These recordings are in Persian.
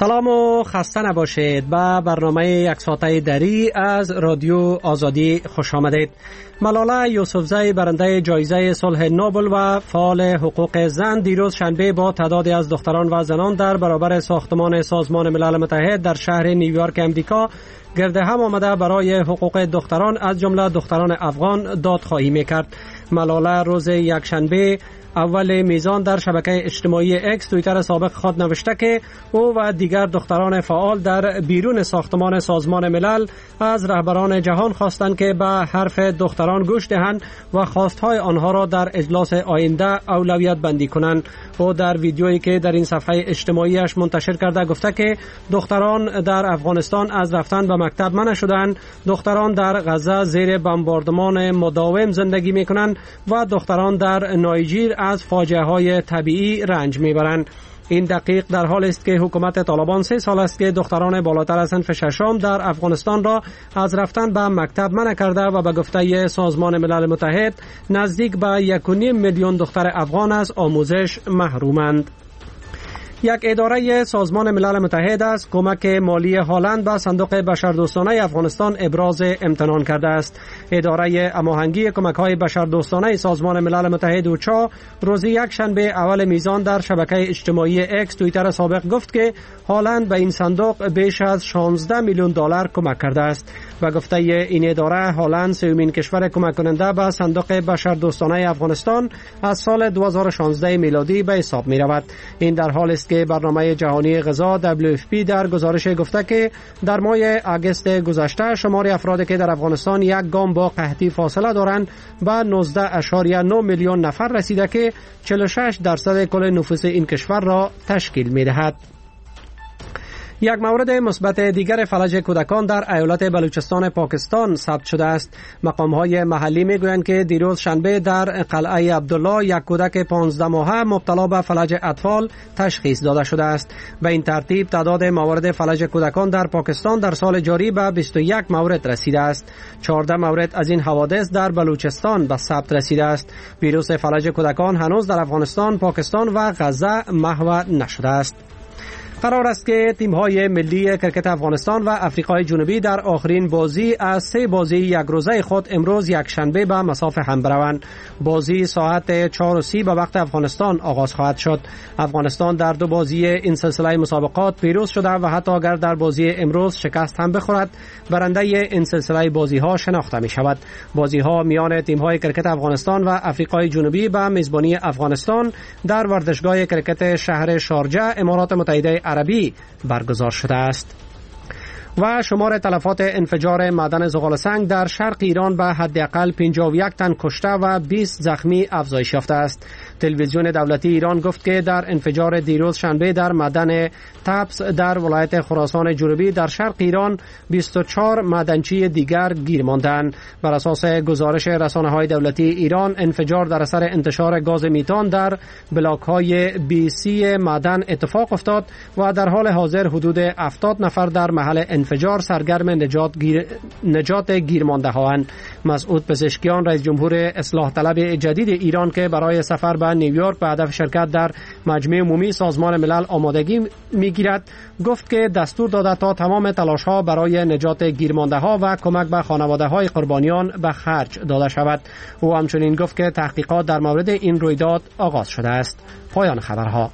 سلام و خسته نباشید. به برنامه یک ساعته دری از رادیو آزادی خوش آمدید. ملاله یوسفزی برنده جایزه صلح نوبل و فعال حقوق زن دیروز شنبه با تعدادی از دختران و زنان در برابر ساختمان سازمان ملل متحد در شهر نیویورک امریکا گرد هم آمده برای حقوق دختران از جمله دختران افغان دادخواهی میکرد. ملاله روز یکشنبه اول میزان در شبکه اجتماعی اکس توییتر سابق خود نوشته که او و دیگر دختران فعال در بیرون ساختمان سازمان ملل از رهبران جهان خواستند که به حرف دختران گوش دهند و خواستهای آنها را در اجلاس آینده اولویت بندی کنند. او در ویدیویی که در این صفحه اجتماعیش منتشر کرده گفته که دختران در افغانستان از رفتن به مکتب منع شدند، دختران در غزه زیر بمباردمان مداوم زندگی میکنند و دختران در نایجیر از فاجعه های طبیعی رنج میبرند. این دقیق در حال است که حکومت طالبان 3 سال است که دختران بالاتر از صنف ششم در افغانستان را از رفتن به مکتب منع کرده و به گفته سازمان ملل متحد نزدیک به 1.5 میلیون دختر افغان از آموزش محرومند. یک اداره سازمان ملل متحد از کمک مالی هالند به صندوق بشردوستانه افغانستان ابراز امتنان کرده است. اداره هماهنگی کمک‌های بشردوستانه سازمان ملل متحد اوچا روز یکشنبه اول میزان در شبکه اجتماعی اکس توییتر سابق گفت که هالند به این صندوق بیش از 16 میلیون دلار کمک کرده است. و گفته این اداره هالند سومین کشور کمک کننده به صندوق بشردوستانه افغانستان از سال 2016 میلادی به حساب می رود. این در حال است که برنامه جهانی غذا WFP در گزارش گفته که در ماه آگوست گذشته شمار افرادی که در افغانستان یک گام با قحطی فاصله دارند به 19.9 میلیون نفر رسیده که 46% کل نفوس این کشور را تشکیل می دهد. یک مورد مثبت دیگر فلج کودکان در ایالت بلوچستان پاکستان ثبت شده است. مقام‌های محلی می‌گویند که دیروز شنبه در قلعه عبدالله یک کودک 15 ماهه مبتلا به فلج اطفال تشخیص داده شده است. به این ترتیب تعداد موارد فلج کودکان در پاکستان در سال جاری به 21 مورد رسیده است. 14 مورد از این حوادث در بلوچستان به ثبت رسیده است. ویروس فلج کودکان هنوز در افغانستان، پاکستان و غزه محو نشده است. قرار است که تیم‌های ملی کرکت افغانستان و آفریقای جنوبی در آخرین بازی از 3 بازی یک روزه خود امروز یکشنبه به مصاف هم بروند. بازی ساعت 4:30 به وقت افغانستان آغاز خواهد شد. افغانستان در 2 بازی این سلسله مسابقات پیروز شده و حتی اگر در بازی امروز شکست هم بخورد برنده این سلسله بازی‌ها شناخته می‌شود. بازی‌ها میان تیم‌های کرکت افغانستان و آفریقای جنوبی به میزبانی افغانستان در ورزشگاه کرکت شهر شارجه امارات متحده عربی برگزار شده است. و شمار تلفات انفجار معدن زغال سنگ در شرق ایران به حداقل 51 تن کشته و 20 زخمی افزایش یافته است. تلویزیون دولتی ایران گفت که در انفجار دیروز شنبه در معدن تبس در ولایت خراسان جنوبی در شرق ایران 24 معدنچی دیگر گیر ماندند. بر اساس گزارش رسانه‌های دولتی ایران انفجار در اثر انتشار گاز میتان در بلاک‌های BC معدن اتفاق افتاد و در حال حاضر حدود 70 نفر در محل انفجار سرگرم نجات گیرمانده‌هاند. مسعود پزشکیان رئیس جمهور اصلاح طلب جدید ایران که برای سفر به نیویورک به هدف شرکت در مجمع عمومی سازمان ملل آمادگی میگیرد گفت که دستور داده تا تمام تلاش‌ها برای نجات گیرمانده‌ها و کمک به خانواده‌های قربانیان به خرج داده شود. او همچنین گفت که تحقیقات در مورد این رویداد آغاز شده است. پایان خبرها.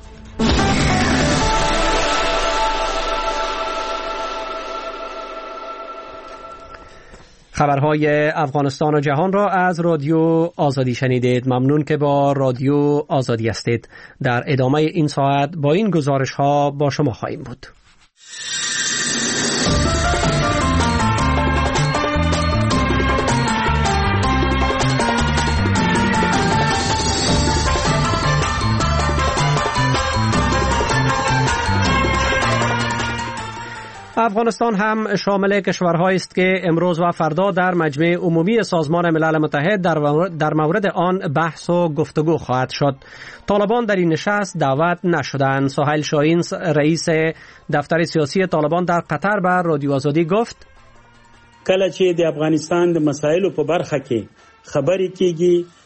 خبرهای افغانستان و جهان را از رادیو آزادی شنیدید. ممنون که با رادیو آزادی هستید. در ادامه این ساعت با این گزارش ها با شما خواهیم بود. افغانستان هم شامل کشورهایی است که امروز و فردا در مجمع عمومی سازمان ملل متحد در مورد آن بحث و گفتگو خواهد شد. طالبان در این نشست دعوت نشدند. سهیل شاهین رئیس دفتر سیاسی طالبان در قطر به رادیو آزادی گفت کله چې د افغانستان د مسایلو په برخه کې خبرې کیږي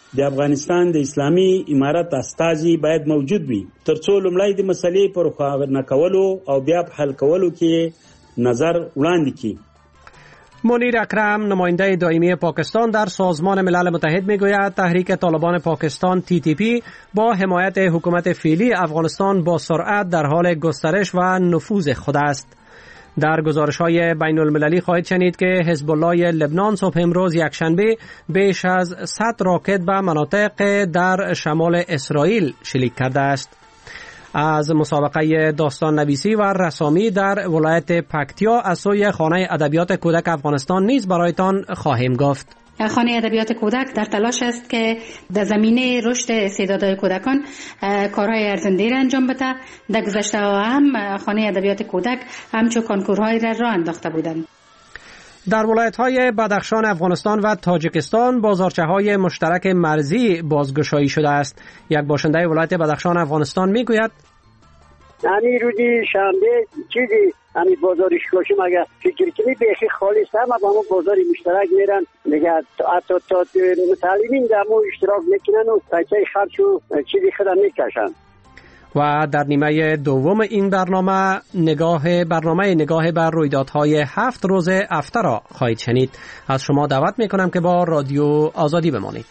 د افغانستان د اسلامي امارت استازي باید موجود وي ترڅو لومړی د مسلې پر خوا نه کولو او بیا په حل کولو کې نظر وړاندې کړي. منیر اکرم نماینده دائمی پاکستان در سازمان ملل متحد میگوید تحریک طالبان پاکستان TTP با حمایت حکومت فعلی افغانستان با سرعت در حال گسترش و نفوذ خود است. در گزارش‌های بین المللی خواهید شنید که حزب الله لبنان صبح امروز یکشنبه بیش از 100 راکت به مناطق در شمال اسرائیل شلیک کرده است. از مسابقه داستان نویسی و رسامی در ولایت پکتیا از سوی خانه ادبیات کودک افغانستان نیز برایتان خواهیم گفت. خانه ادبیات کودک در تلاش است که در زمینه رشد استعدادهای کودکان کارهای ارزنده را انجام بده. در گذشته هم خانه ادبیات کودک همچون کنکورهای را انداخته بودند. در ولایت‌های بدخشان افغانستان و تاجیکستان بازارچه‌های مشترک مرزی بازگشایی شده است. یک باشنده ولایت بدخشان افغانستان میگوید همین روزی شنبه چیزی همین بازارش کوشم اگر فکر کنی بیخی خالی است، اما با همون بازاری مشترک میرن دیگه حتی تا متعلمین در مو اشتراک میکنن و پیسه خرج و چیزی خدا میکشن. و در نیمه دوم این برنامه نگاه بر رویدادهای 7 روز هفته را خواهید شنید. از شما دعوت میکنم که با رادیو آزادی بمانید.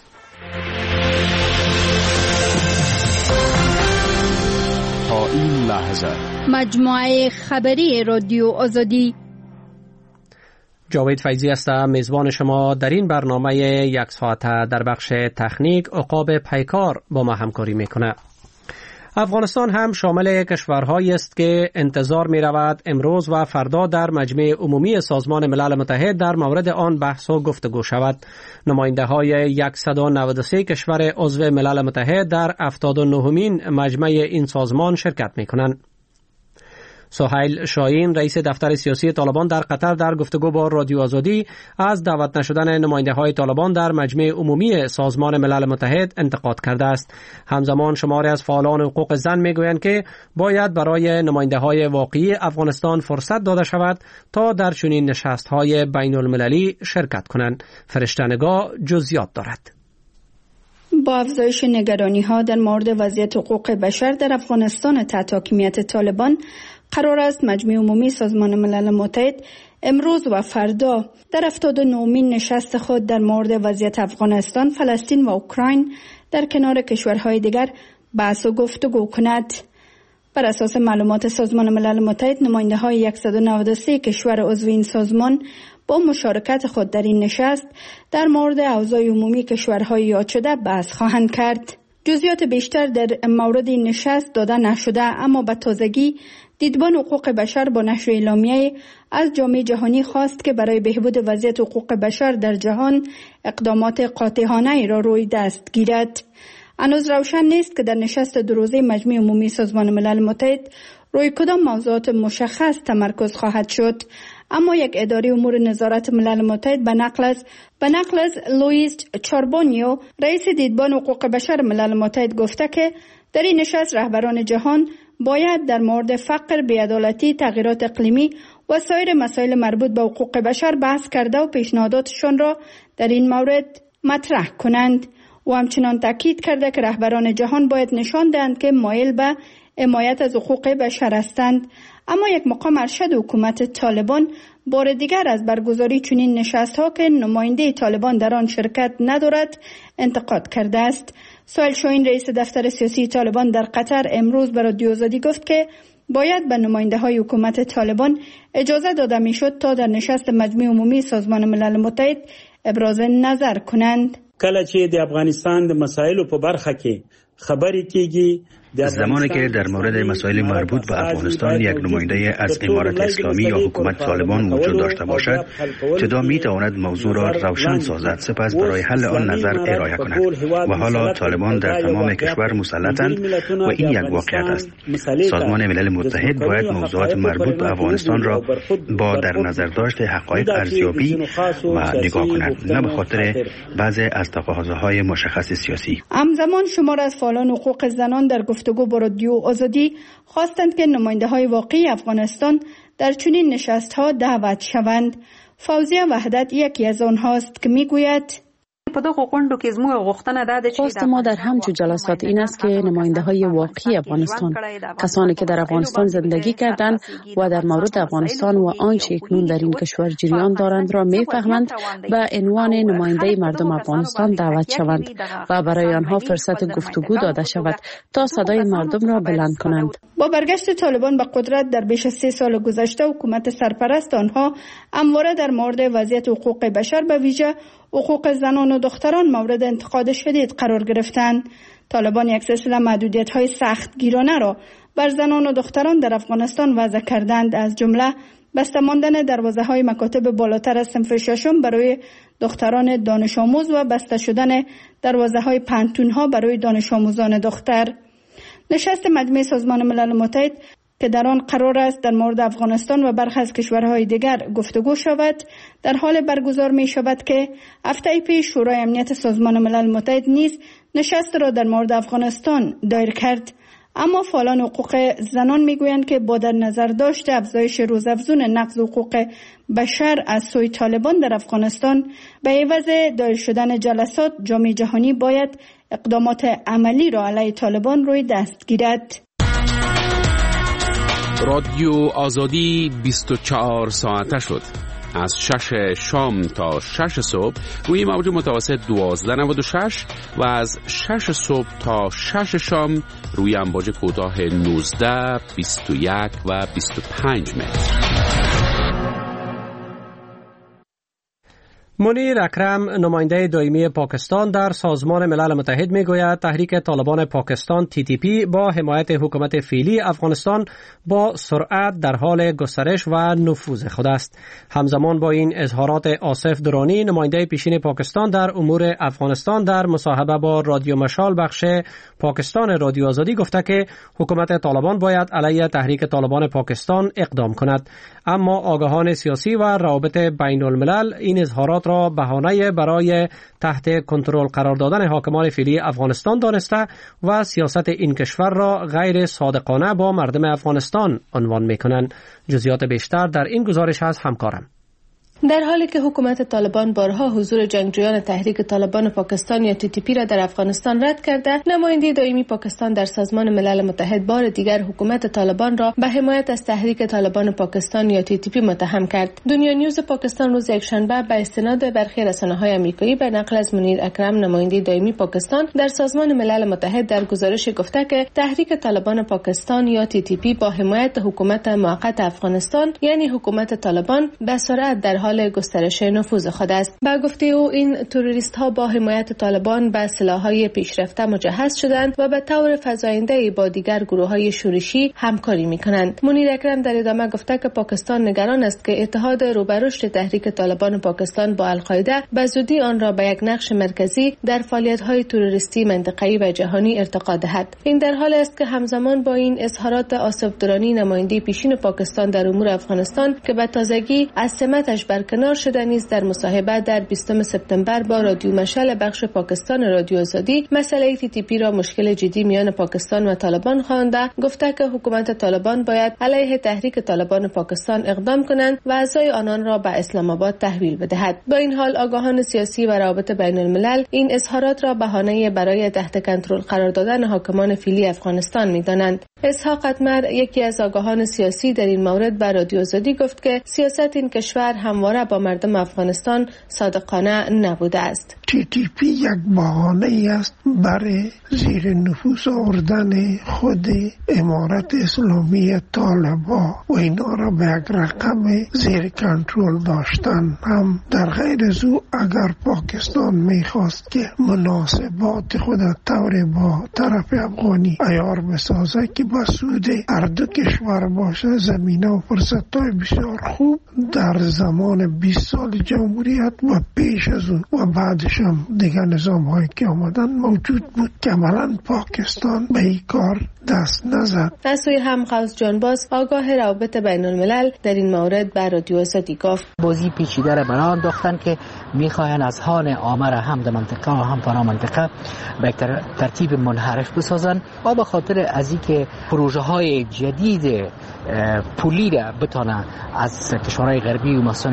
تا این لحظه مجموعه خبری رادیو آزادی. جاوید فیضی هستم میزبان شما در این برنامه یک ساعته. در بخش تکنیک عقاب پیکار با ما همکاری میکنه. افغانستان هم شامل کشورهایی است که انتظار می رود امروز و فردا در مجمع عمومی سازمان ملل متحد در مورد آن بحث و گفتگو شود. نماینده های 193 کشور عضو ملل متحد در 79مین مجمع این سازمان شرکت می کنند. سهیل شاهین رئیس دفتر سیاسی طالبان در قطر در گفتگو با رادیو آزادی از دعوت نشدن نماینده های طالبان در مجمع عمومی سازمان ملل متحد انتقاد کرده است. همزمان شماری از فعالان حقوق زن میگویند که باید برای نماینده های واقعی افغانستان فرصت داده شود تا در چنین نشست های بین المللی شرکت کنند. فرشته‌نگاه جزئیات دارد. با افزایش نگرانی ها در مورد وضعیت حقوق بشر در افغانستان تحت حاکمیت طالبان، قرار است مجمع عمومی سازمان ملل متحد امروز و فردا در 79مین نشست خود در مورد وضعیت افغانستان، فلسطین و اوکراین در کنار کشورهای دیگر بحث و گفتگو کند. بر اساس معلومات سازمان ملل متحد، نماینده های 193 کشور عضو این سازمان با مشارکت خود در این نشست در مورد اوضاع عمومی کشورهای یاد شده بحث خواهند کرد. جزئیات بیشتر در مورد این نشست داده نشده، اما به تازگی دیدبان حقوق بشر با نشر اعلامیه از جامعه جهانی خواست که برای بهبود وضعیت حقوق بشر در جهان اقدامات قاطعانه را روی دست گیرد. هنوز روشن نیست که در نشست 2 روزه مجمع عمومی سازمان ملل متحد روی کدام موضوعات مشخص تمرکز خواهد شد، اما یک اداره امور نظارت ملل متحد به نقل از لوئیس چاربونیو رئیس دیدبان حقوق بشر ملل متحد گفته که در این نشست رهبران جهان باید در مورد فقر، بی‌عدالتی، تغییرات اقلیمی و سایر مسائل مربوط به حقوق بشر بحث کرده و پیشنهاداتشان را در این مورد مطرح کنند. و همچنان تاکید کرده که رهبران جهان باید نشان دهند که مایل به حمایت از حقوق بشر هستند. اما یک مقام ارشد حکومت طالبان بار دیگر از برگزاری چنین نشست‌ها که نماینده طالبان در آن شرکت ندارد انتقاد کرده است. سهیل شاهین رئیس دفتر سیاسی طالبان در قطر امروز به رادیو آزادی گفت که باید به نماینده‌های حکومت طالبان اجازه داده میشد تا در نشست مجمع عمومی سازمان ملل متحد ابراز نظر کنند. کله چې د افغانستان د مسایلو په برخه کې خبرې کیږي، زمانی که در مورد مسائل مربوط به افغانستان یک نماینده از امارت اسلامی یا حکومت طالبان موجود داشته باشد، چدا می تواند موضوع را روشن سازد، سپس برای حل آن نظر ارائه کند. و حالا طالبان در تمام کشور مسلطند و این یک واقعیت است. سازمان ملل متحد باید موضوعات مربوط به افغانستان را با در نظر داشت حقایق ارزیابی و نگاه کند، نه به خاطر بعضی از تقاضاهای مشخص سیاسی. همزمان شمار از فعالان حقوق زنان در گفتگو با رادیو آزادی خواستند که نماینده‌های واقعی افغانستان در چنین نشست‌ها دعوت شوند. فوزیه وحدت یکی از آنهاست که میگوید په دغه غونډو کې زموږ غوښتنه ده چې خواست ما در همچو جلسات این است که نماینده‌های واقعی افغانستان، کسانی که در افغانستان زندگی کردند و در مورد افغانستان و آنچه اکنون در این کشور جریان دارند را می‌فهمند به عنوان نماینده مردم افغانستان دعوت شوند و برای آنها فرصت گفتگو داده شود تا صدای مردم را بلند کنند. با برگشت طالبان به قدرت در بیش از 3 سال گذشته، حکومت سرپرست آنها همواره در مورد وضعیت حقوق بشر به ویژه حقوق زنان و دختران مورد انتقاد شدید قرار گرفتند. طالبان یک سلسله محدودیت‌های سختگیرانه را بر زنان و دختران در افغانستان وضع کردند، از جمله بسته ماندن دروازه‌های مکاتب بالاتر از صنف ششم برای دختران دانش آموز و بسته شدن دروازه‌های پانتون‌ها برای دانش آموزان دختر. نشست مجمع سازمان ملل متحد که در آن قرار است در مورد افغانستان و برخی از کشورهای دیگر گفتگو شود، در حال برگزار می شود که هفته پیش شورای امنیت سازمان ملل متحد نیز نشست را در مورد افغانستان دایر کرد. اما فعالان حقوق زنان میگویند که با در نظر داشت افزایش روزافزون نقض حقوق بشر از سوی طالبان در افغانستان، به عوض دایر شدن جلسات جامعه جهانی باید اقدامات عملی را علیه طالبان روی دست گیرد. رادیو آزادی 24 ساعته شد. از 6 شام تا 6 صبح روی موج متوسط 1296 و از 6 صبح تا 6 شام روی امواج کوتاه 19، 21 و 25 متر. منیر اکرم، نماینده دائمی پاکستان در سازمان ملل متحد، میگوید تحریک طالبان پاکستان TTP با حمایت حکومت فعلی افغانستان با سرعت در حال گسترش و نفوذ خود است. همزمان با این اظهارات، آصف درانی، نماینده پیشین پاکستان در امور افغانستان، در مصاحبه با رادیو مشال بخش پاکستان رادیو آزادی گفته که حکومت طالبان باید علیه تحریک طالبان پاکستان اقدام کند. اما آگاهان سیاسی و روابط بین الملل این اظهارات را بهانه برای تحت کنترل قرار دادن حاکمان فعلی افغانستان دانسته و سیاست این کشور را غیر صادقانه با مردم افغانستان عنوان می‌کنند. جزئیات بیشتر در این گزارش از همکارم. در حالی که حکومت طالبان بارها حضور جنگجویان تحریک طالبان پاکستان یا TTP را در افغانستان رد کرده، نماینده دائمی پاکستان در سازمان ملل متحد بار دیگر حکومت طالبان را به حمایت از تحریک طالبان پاکستان یا TTP متهم کرد. دنیا نیوز پاکستان روز یکشنبه به استناد برخی رسانه‌های آمریکایی به نقل از منیر اکرم، نماینده دائمی پاکستان در سازمان ملل متحد، در گزارش گفته که تحریک طالبان پاکستان یا TTP با حمایت حکومت موقت افغانستان یعنی حکومت طالبان به سرعت در حال گسترش نفوذ خود است. با گفته او این تروریست ها با حمایت طالبان به سلاح‌های پیشرفته مجهز شدند و به طور فزاینده با دیگر گروه‌های شورشی همکاری می‌کنند. منیر اکرم در ادامه گفته که پاکستان نگران است که اتحاد روبرشت تحریک طالبان پاکستان با القاعده به زودی آن را به یک نقش مرکزی در فعالیت‌های تروریستی منطقه‌ای و جهانی ارتقا دهد. این در حالی است که همزمان با این اظهارات، آصف درانی، نماینده پیشین پاکستان در امور افغانستان که به تازگی از سمتش برکنار شده، نیز در مصاحبه در 20 سپتامبر با رادیو مشال بخش پاکستان رادیو آزادی مسئله TTP را مشکل جدی میان پاکستان و طالبان خوانده، گفته که حکومت طالبان باید علیه تحریک طالبان پاکستان اقدام کنند و اعضای آنان را به اسلام آباد تحویل بدهد. با این حال آگاهان سیاسی و روابط بین الملل این اظهارات را بهانه برای تحت کنترل قرار دادن حاکمان فعلی افغانستان می‌دانند. اسحاق اتمر، یکی از آگاهان سیاسی، در این مورد به رادیو آزادی گفت که سیاست این کشور همواره با مردم افغانستان صادقانه نبوده است. TTP یک بهانه است برای زیر نفوذ آوردن خود امارت اسلامی طالبان و اینا را به یک رقم زیر کنترل داشتن. هم در غیر از او اگر پاکستان میخواست که مناسبات خود طور با طرف افغانی عیار بسازه که به سود هر دو کشور باشه، زمینه و فرصت‌های بسیار خوب در زمان 20 سال جمهوریت و پیش از اون و بعدش هم دیگه نظام‌هایی که آمدن موجود بود که عملاً پاکستان به این کار دست نزد. از سوی هم قوس جانباز، آگاه روابط بین الملل، در این مورد به رادیو آزادی گفت بازی پیچیده را برای انداختن که میخواین از حال آمر هم در منطقه و هم فرا منطقه به ترتیب منحرف بسازن و به خاطر از اینکه پروژه های جدید پولی را بتانه از کشورهای غربی و مصانع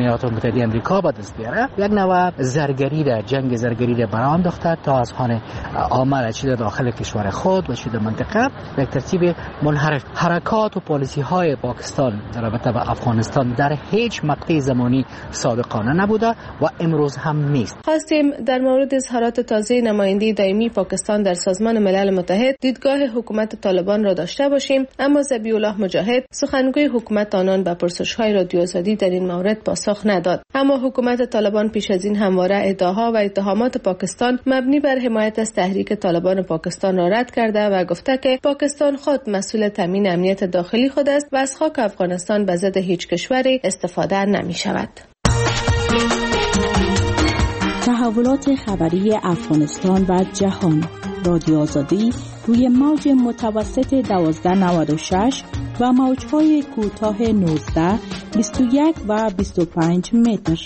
ایالات متحده آمریکا به دست بیاره. یک نوع زرگری را، جنگ زرگری را برآ انداخته تا از خانه عامه را چیده داخل کشور خود و چیده منطقه به ترتیب منحرف. حرکات و پالیسی های پاکستان در رابطه با افغانستان در هیچ مقطع زمانی صادقانه نبوده و امروز هم نیست. خواستیم در مورد اظهارات تازه نماینده دائمی پاکستان در سازمان ملل متحد دیدگاه حکومت طالبان را داشته باشیم، اما ذبیح الله مجاهد سخنگوی حکومت آنان به پرسش‌های رادیو آزادی در این مورد پاسخ نداد. اما حکومت طالبان پیش از این همواره ادعاها و اتهامات پاکستان مبنی بر حمایت از تحریک طالبان پاکستان را رد کرده و گفته که پاکستان خود مسئول تامین امنیت داخلی خود است و از خاک افغانستان به ضد هیچ کشوری استفاده نمی شود. تحولات خبری افغانستان و جهان. رادیو آزادی روی موج متوسط 1296 و موج‌های کوتاه 19، 21 و 25 متر.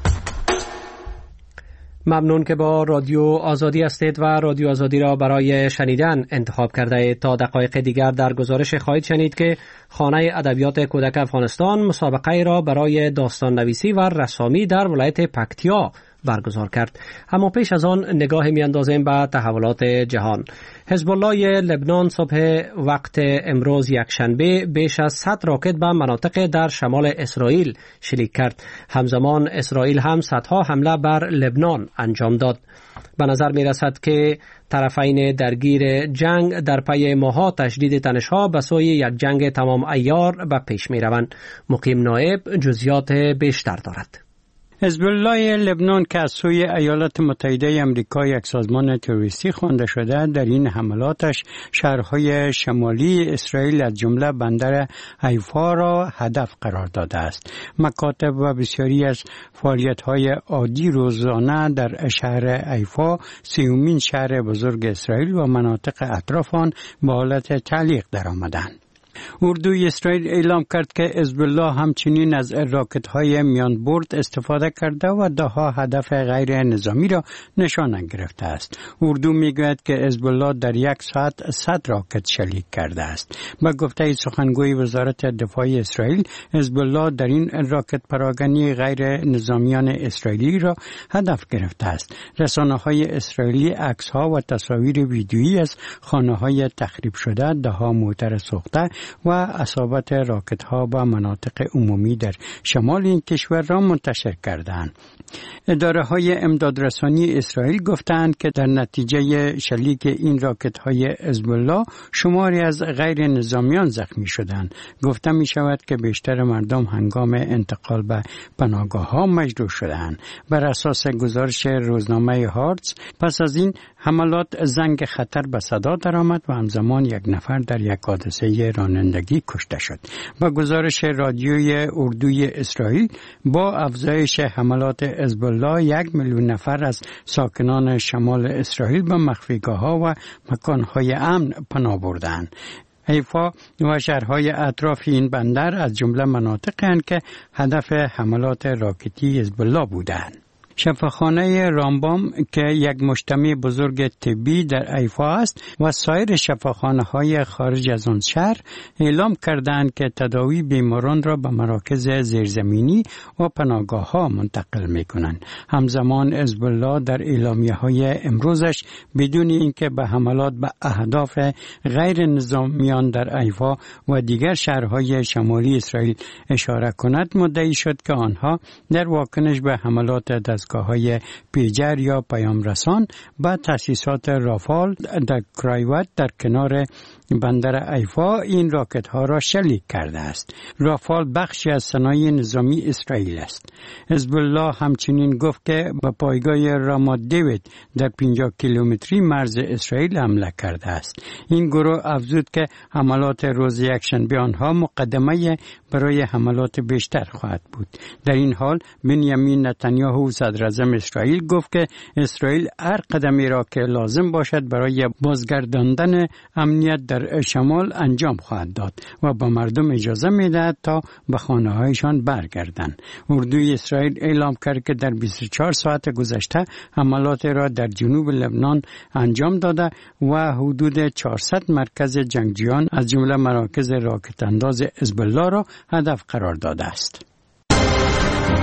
ممنون که با رادیو آزادی هستید و رادیو آزادی را برای شنیدن انتخاب کرده اید. تا دقایق دیگر در گزارش خواهید شنید که خانه ادبیات کودک افغانستان مسابقه را برای داستان نویسی و رسامی در ولایت پکتیا برگزار کرد. اما پیش از آن نگاه میاندازیم به تحولات جهان. حزب الله لبنان صبح وقت امروز یکشنبه بیش از 100 راکت به مناطق در شمال اسرائیل شلیک کرد. همزمان اسرائیل هم صدها حمله بر لبنان انجام داد. به نظر می رسد که طرفین درگیر جنگ در پی ماه‌ها تشدید تنش‌ها به سوی یک جنگ تمام عیار به پیش می روند. مقیم نایب جزئیات بیشتر دارد. حزب الله لبنان که از سوی ایالات متحده آمریکا یک سازمان تروریستی خوانده شده، در این حملاتش شهرهای شمالی اسرائیل از جمله بندر حیفا را هدف قرار داده است. مکاتب و بسیاری از فعالیت‌های عادی روزانه در شهر حیفا، سیومین شهر بزرگ اسرائیل و مناطق اطراف آن به حالت تعلیق درآمدند. اردوی اسرائیل اعلام کرد که حزب الله همچنین از راکت‌های میان برد استفاده کرده و ده‌ها هدف غیر نظامی را نشانه گرفته است. اردو میگوید که حزب الله در یک ساعت 100 راکت شلیک کرده است. با گفته سخنگوی وزارت دفاع اسرائیل، حزب الله در این راکت پراکنی غیر نظامیان اسرائیلی را هدف گرفته است. رسانه‌های اسرائیلی عکس‌ها و تصاویر ویدیویی از خانه‌های تخریب شده، ده‌ها موتر سوخته و اصابت راکت‌ها به مناطق عمومی در شمال این کشور را منتشر کردند. اداره‌های امدادرسانی اسرائیل گفتند که در نتیجه شلیک این راکت‌های حزب الله شماری از غیر نظامیان زخمی شدند. گفته می شود که بیشتر مردم هنگام انتقال به پناهگاه‌ها مجروح شدند. بر اساس گزارش روزنامه هارتز، پس از این حملات زنگ خطر به صدا درآمد و همزمان یک نفر در یک حادثه رانندگی کشته شد. با گزارش رادیوی اردوی اسرائیل، با افزایش حملات حزب الله 1 میلیون نفر از ساکنان شمال اسرائیل به مخفیگاه‌ها و مکان‌های امن پناه بردند. حیفا و شهرهای اطراف این بندر از جمله مناطقی هستند که هدف حملات راکتی حزب الله بودند. شفاخانه رامبام که یک مجتمع بزرگ طبی در حیفا است و سایر شفاخانه‌های خارج از آن شهر اعلام کردند که تداوی بیماران را به مراکز زیرزمینی و پناهگاه‌ها منتقل می‌کنند. همزمان حزب الله در اعلامیه‌های امروزش بدون اینکه به حملات به اهداف غیر نظامیان در حیفا و دیگر شهرهای شمالی اسرائیل اشاره کند، مدعی شد که آنها در واکنش به حملات دستگاه‌های پیجر یا پیام رسان به تأسیسات رافال در کرایوت در کنار بندر حیفا این راکت ها را شلیک کرده است. رافال بخشی از صنایع نظامی اسرائیل است. حزب الله همچنین گفت که به پایگاه رامات دیوید در 50 کیلومتری مرز اسرائیل حمله کرده است. این گروه افزود که حملات روز یکشنبه آنها مقدمه برای حملات بیشتر خواهد بود. در این حال بنیامین نتانیاهو صدر اعظم اسرائیل گفت که اسرائیل هر قدمی را که لازم باشد برای بازگرداندن امنیت در شمال انجام خواهد داد و به مردم اجازه می‌دهد تا به خانه‌هایشان برگردند. اردوی اسرائیل اعلام کرد که در 24 ساعت گذشته حملات را در جنوب لبنان انجام داده و حدود 400 مرکز جنگجویان از جمله مراکز راکت انداز حزب الله را هدف قرار داده است.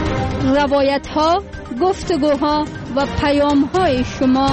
روایت ها، گفتگوها و پیام های شما.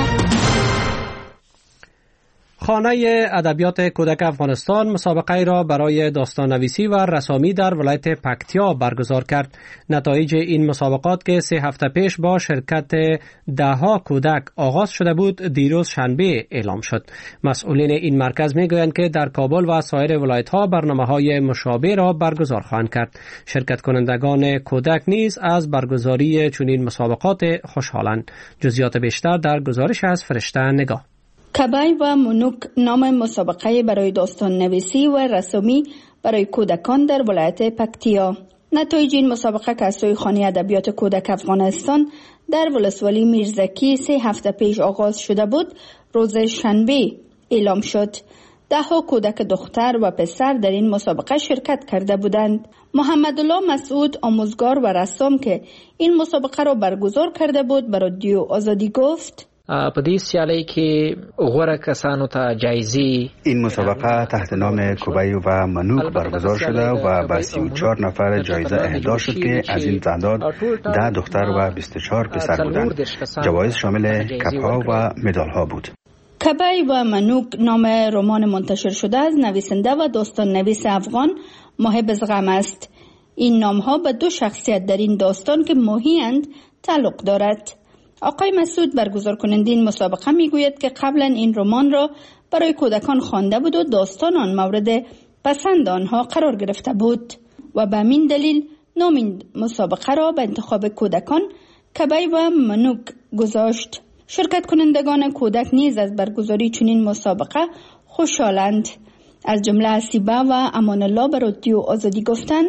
خانه ادبیات کودک افغانستان مسابقه را برای داستان نویسی و رسامی در ولایت پکتیا برگزار کرد. نتایج این مسابقات که 3 هفته پیش با شرکت 10 کودک آغاز شده بود، دیروز شنبه اعلام شد. مسئولین این مرکز میگویند که در کابل و سایر ولایت‌ها برنامه‌های مشابه را برگزار خواهند کرد. شرکت کنندگان کودک نیز از برگزاری چنین مسابقات خوشحالند. جزئیات بیشتر در گزارش از فرشته نگاه. کبای و منوک نام مسابقه برای داستان نویسی و رسامی برای کودکان در ولایت پکتیا. نتایج این مسابقه که از سوی خانه ادبیات کودک افغانستان در ولسوالی میرزکی 3 هفته پیش آغاز شده بود، روز شنبه اعلام شد. 10 کودک دختر و پسر در این مسابقه شرکت کرده بودند. محمد الله مسعود، آموزگار و رسام که این مسابقه را برگزار کرده بود، برای رادیو آزادی گفت: په دې سیالۍ کې غوره کسانو ته جایزې. این مسابقه تحت نام کوبای و منوک برگزار شده و به 34 نفر جایزه اهدا شد که از این تعداد 10 دختر و 24 پسر بودند. جوایز شامل کپ‌ها و مدال‌ها بود. کبای و منوک نام رمان منتشر شده از نویسنده و داستان نویس افغان محب زغم است. این نام‌ها به 2 شخصیت در این داستان که ماهی‌اند تعلق دارد. آقای مسعود، برگزار کننده این مسابقه، میگوید که قبلا این رمان را برای کودکان خوانده بود و داستان آن مورد پسند آنها قرار گرفته بود و به همین دلیل نام این مسابقه را به انتخاب کودکان کبای و منوک گذاشت. شرکت کنندگان کودک نیز از برگزاری چنین مسابقه خوشحالند. از جمله اسیبه و امان الله به رادیو آزادی گفتند: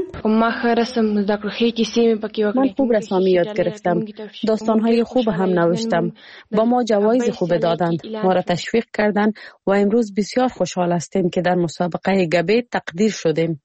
من خوب رسامی یاد گرفتم. داستانهای خوب هم نوشتم. با ما جوایز خوب دادند. ما را تشویق کردند و امروز بسیار خوشحال هستیم که در مسابقه گبه تقدیر شدیم.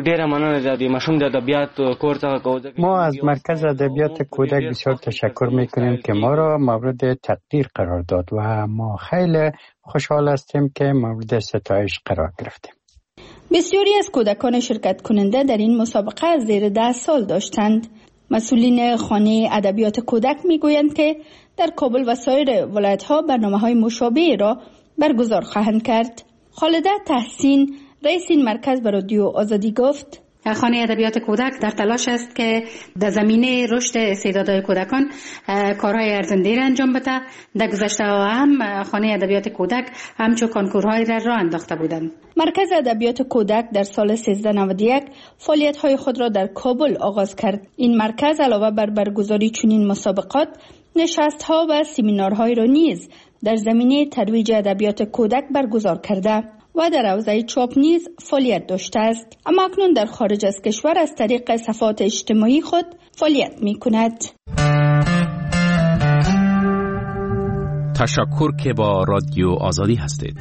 ما از مرکز ادبیات کودک بسیار تشکر میکنیم که ما را مورد تقدیر قرار داد و ما خیلی خوشحال هستیم که مورد ستایش قرار گرفتیم. بسیاری از کودکان شرکت کننده در این مسابقه زیر 10 سال داشتند. مسئولین خانه ادبیات کودک میگویند که در کابل و سایر ولایت‌ها برنامه‌های مشابه را برگزار خواهند کرد. خالده تحسین، رئیس این مرکز، به رادیو آزادی گفت: خانه ادبیات کودک در تلاش است که در زمینه رشد استعدادهای کودکان کارهای ارزنده را انجام بده. در گذشته هم خانه ادبیات کودک همچون کنکورهای را انداخته بودند. مرکز ادبیات کودک در سال 1391 فعالیت‌های خود را در کابل آغاز کرد. این مرکز علاوه بر برگزاری چنین مسابقات، نشست‌ها و سمینارهای را نیز در زمینه ترویج ادبیات کودک برگزار کرده و در حوزه چاپ نیز فعالیت داشته است. اما اکنون در خارج از کشور از طریق صفحات اجتماعی خود فعالیت می کند. تشکر که با رادیو آزادی هستید.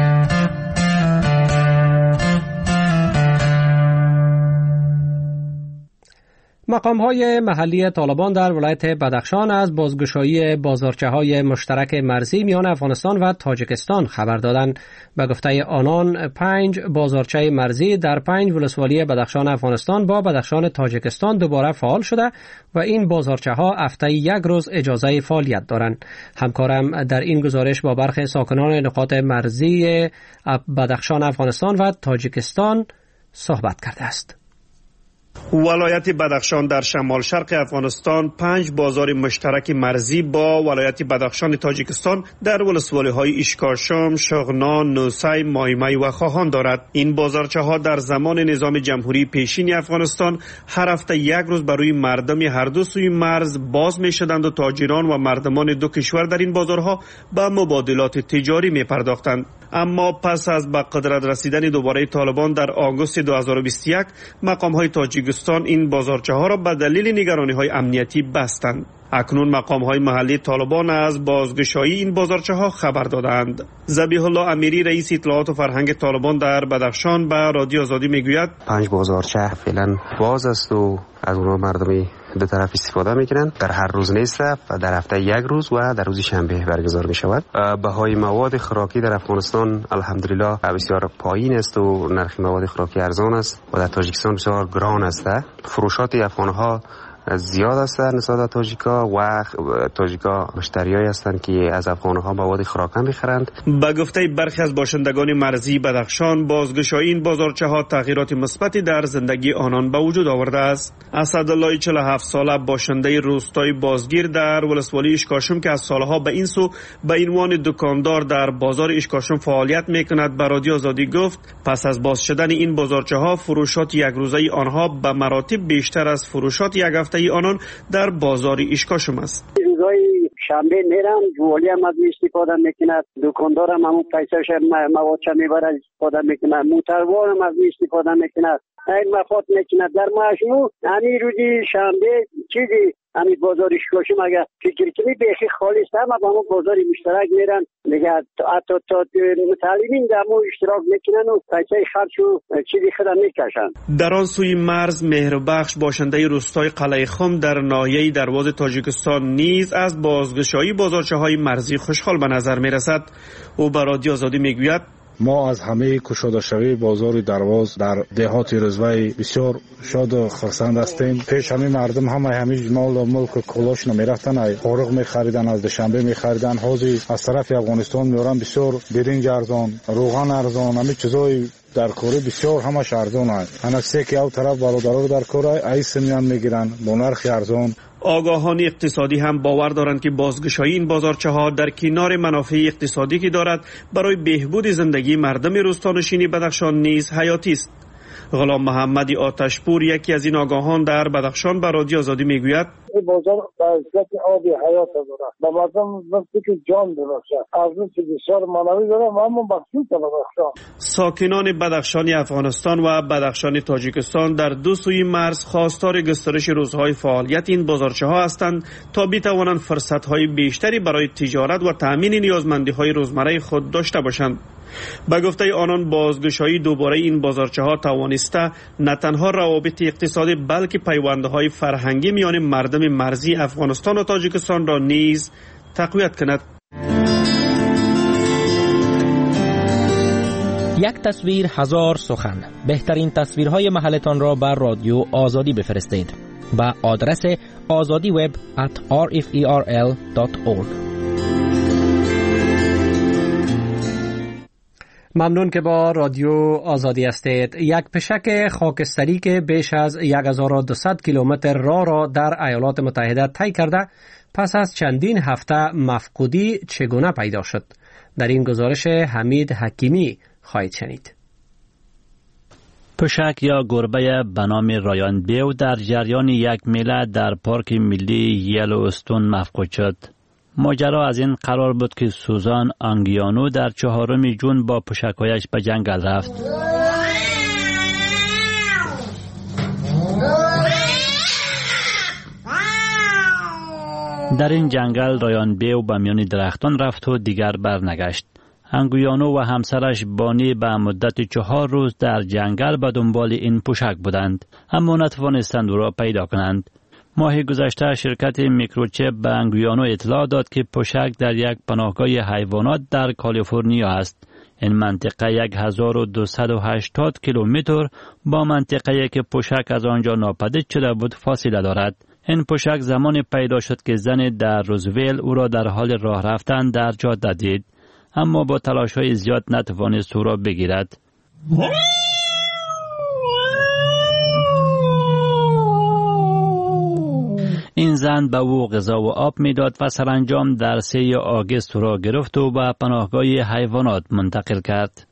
مقام‌های محلی طالبان در ولایت بدخشان از بازگشایی بازارچه‌های مشترک مرزی میان افغانستان و تاجیکستان خبر دادند. به گفته آنان 5 بازارچه مرزی در 5 ولسوالی بدخشان افغانستان با بدخشان تاجیکستان دوباره فعال شده و این بازارچه‌ها هفته 1 روز اجازه فعالیت دارند. همکارم در این گزارش با برخی ساکنان نقاط مرزی بدخشان افغانستان و تاجیکستان صحبت کرده است. ولایت بدخشان در شمال شرق افغانستان 5 بازار مشترک مرزی با ولایت بدخشان تاجیکستان در ولسوالی‌های اشکاشام، شغنان، نوسای، مایمای و خواهان دارد. این بازارچه‌ها در زمان نظام جمهوری پیشین افغانستان هر هفته 1 روز برای مردم هر دو سوی مرز باز می‌شدند و تاجران و مردمان دو کشور در این بازارها به مبادلات تجاری می‌پرداختند. اما پس از به قدرت رسیدن دوباره طالبان در آگوست 2021 مقام‌های تاجیکستان این بازارچه‌ها را به دلیل نگرانی‌های امنیتی بستند. اکنون مقام‌های محلی طالبان از بازگشایی این بازارچه‌ها خبر دادند. ذبیح الله امیری، رئیس اطلاعات و فرهنگ طالبان در بدخشان، به رادیو آزادی میگوید 5 بازارچه فعلا باز است و از اونها مردمی دو طرف استفاده میکنند. در هر روز نیست و در هفته 1 روز و در روز شنبه برگزار می شود. بهای مواد خوراکی در افغانستان الحمدلله بسیار پایین است و نرخ مواد خوراکی ارزان است و در تاجیکستان بسیار گران است. فروشات افغانها زیاد هستند نسبت تاجیکا و تاجیکا مشتریایی هستند که از افغانها مواد خوراکه میخرند. به گفته برخی از باشندگان مرزی بدخشان، بازگشایی این بازارچه‌ها تغییرات مثبتی در زندگی آنان به وجود آورده است. اسدالله 47 ساله باشنده روستای بازگیر در ولسوالی اشکاشم که از سالها به این سو به عنوان دکاندار در بازار اشکاشم فعالیت میکند به رادیو آزادی گفت پس از باز شدن این بازارچه‌ها فروشات یک روزه آنها به مراتب بیشتر از فروشات یک هفته‌ای آنان در بازار اشکاشم است. روزای شنبه میرم جوالی هم از استفاده میکند، دکاندار هم همون پیسهش مواد میبره استفاده میکند، موتروار هم از استفاده میکند، این مفاد میکند. در مجموع همین روزی شنبه چیزی همین بازار اشکاشم اگر فکر کنی بیخی خالص هم با همون بازار مشترک میرن دیگه، حتی تا متعلمین در همون اشتراک میکنن و پیسه خرچ و چیزی خودم میکشن. در آن سوی مرز مهربخش باشنده روستای قلعه خم در ناحیه دروازه تاجیکستان نیز از بازگشایی بازارچه‌های مرزی خوشحال به نظر میرسد. او به رادیو آزادی میگوید ما از همه گشاده شوی بازار درواز در دهات رزوی بسیار شاد و خرسند هستیم. پیش همه مردم همه مال و ملک و کلاش نمیرفتن، خورق میخریدن، از دوشنبه میخریدن. حاضی از طرف افغانستان میارن بسیار برنج ارزان، روغن ارزان، همه چیزای در کوره بسیار همش ارزان است. انکسی که او طرف برادرها در کوره ایس میان میگیرن با نرخ ارزان. آگاهان اقتصادی هم باور دارند که بازگشایی این بازارچه‌ها در کنار منافع اقتصادی که دارد برای بهبود زندگی مردم روستانشینی بدخشان نیز حیاتی است. غلام محمدی آتشپور یکی از این آگاهان در بدخشان به رادیو آزادی میگوید این بازار بحثیت آبی حیات داره و مردم وقتی که جان درخشه ارزش بسیار معنوی داره و اما مخصوص بدخشان. ساکنان بدخشان افغانستان و بدخشان تاجیکستان در دو سوی مرز خواستار گسترش روزهای فعالیت این بازارچه‌ها هستند تا بتوانند فرصت‌های بیشتری برای تجارت و تأمین نیازمندی‌های روزمره خود داشته باشند. به گفته آنان بازگشایی دوباره این بازارچه‌ها توانسته نه تنها روابط اقتصادی بلکه پیوندهای فرهنگی میان مردم مرزی افغانستان و تاجیکستان را نیز تقویت کند. یک تصویر هزار سخن. بهترین تصویرهای محلتان را بر رادیو آزادی بفرستید به آدرس azadiweb@rferl.org. ممنون که با رادیو آزادی هستید. یک پشک خاکستری که بیش از 1200 کیلومتر راه را در ایالات متحده طی کرده پس از چندین هفته مفقودی چگونه پیدا شد؟ در این گزارش حمید حکیمی خواهید شنید. پشک یا گربه به نام رایان بیو در جریان یک میله در پارک ملی یلوستون مفقود شد. ماجرا از این قرار بود که سوزان آنگیانو در 4 جون با پشکایش به جنگل رفت. در این جنگل رایان بیو به میان درختان رفت و دیگر برنگشت. آنگیانو و همسرش بانی به مدت 4 روز در جنگل به دنبال این پشک بودند، اما نتوانستند او را پیدا کنند. ماه گذشته شرکت میکروچپ به آنگیانو اطلاع داد که پشک در یک پناهگاه حیوانات در کالیفرنیا است. این منطقه 1280 کیلومتر با منطقه‌ای که پشک از آنجا ناپدید شده بود فاصله دارد. این پشک زمان پیدا شد که زن در روزویل او را در حال راه رفتن در جاده دید، اما با تلاش‌های زیاد نتوانست او را بگیرد. این زن به او غذا و آب میداد و سرانجام در 3 آگوست را گرفت و به پناهگاه حیوانات منتقل کرد.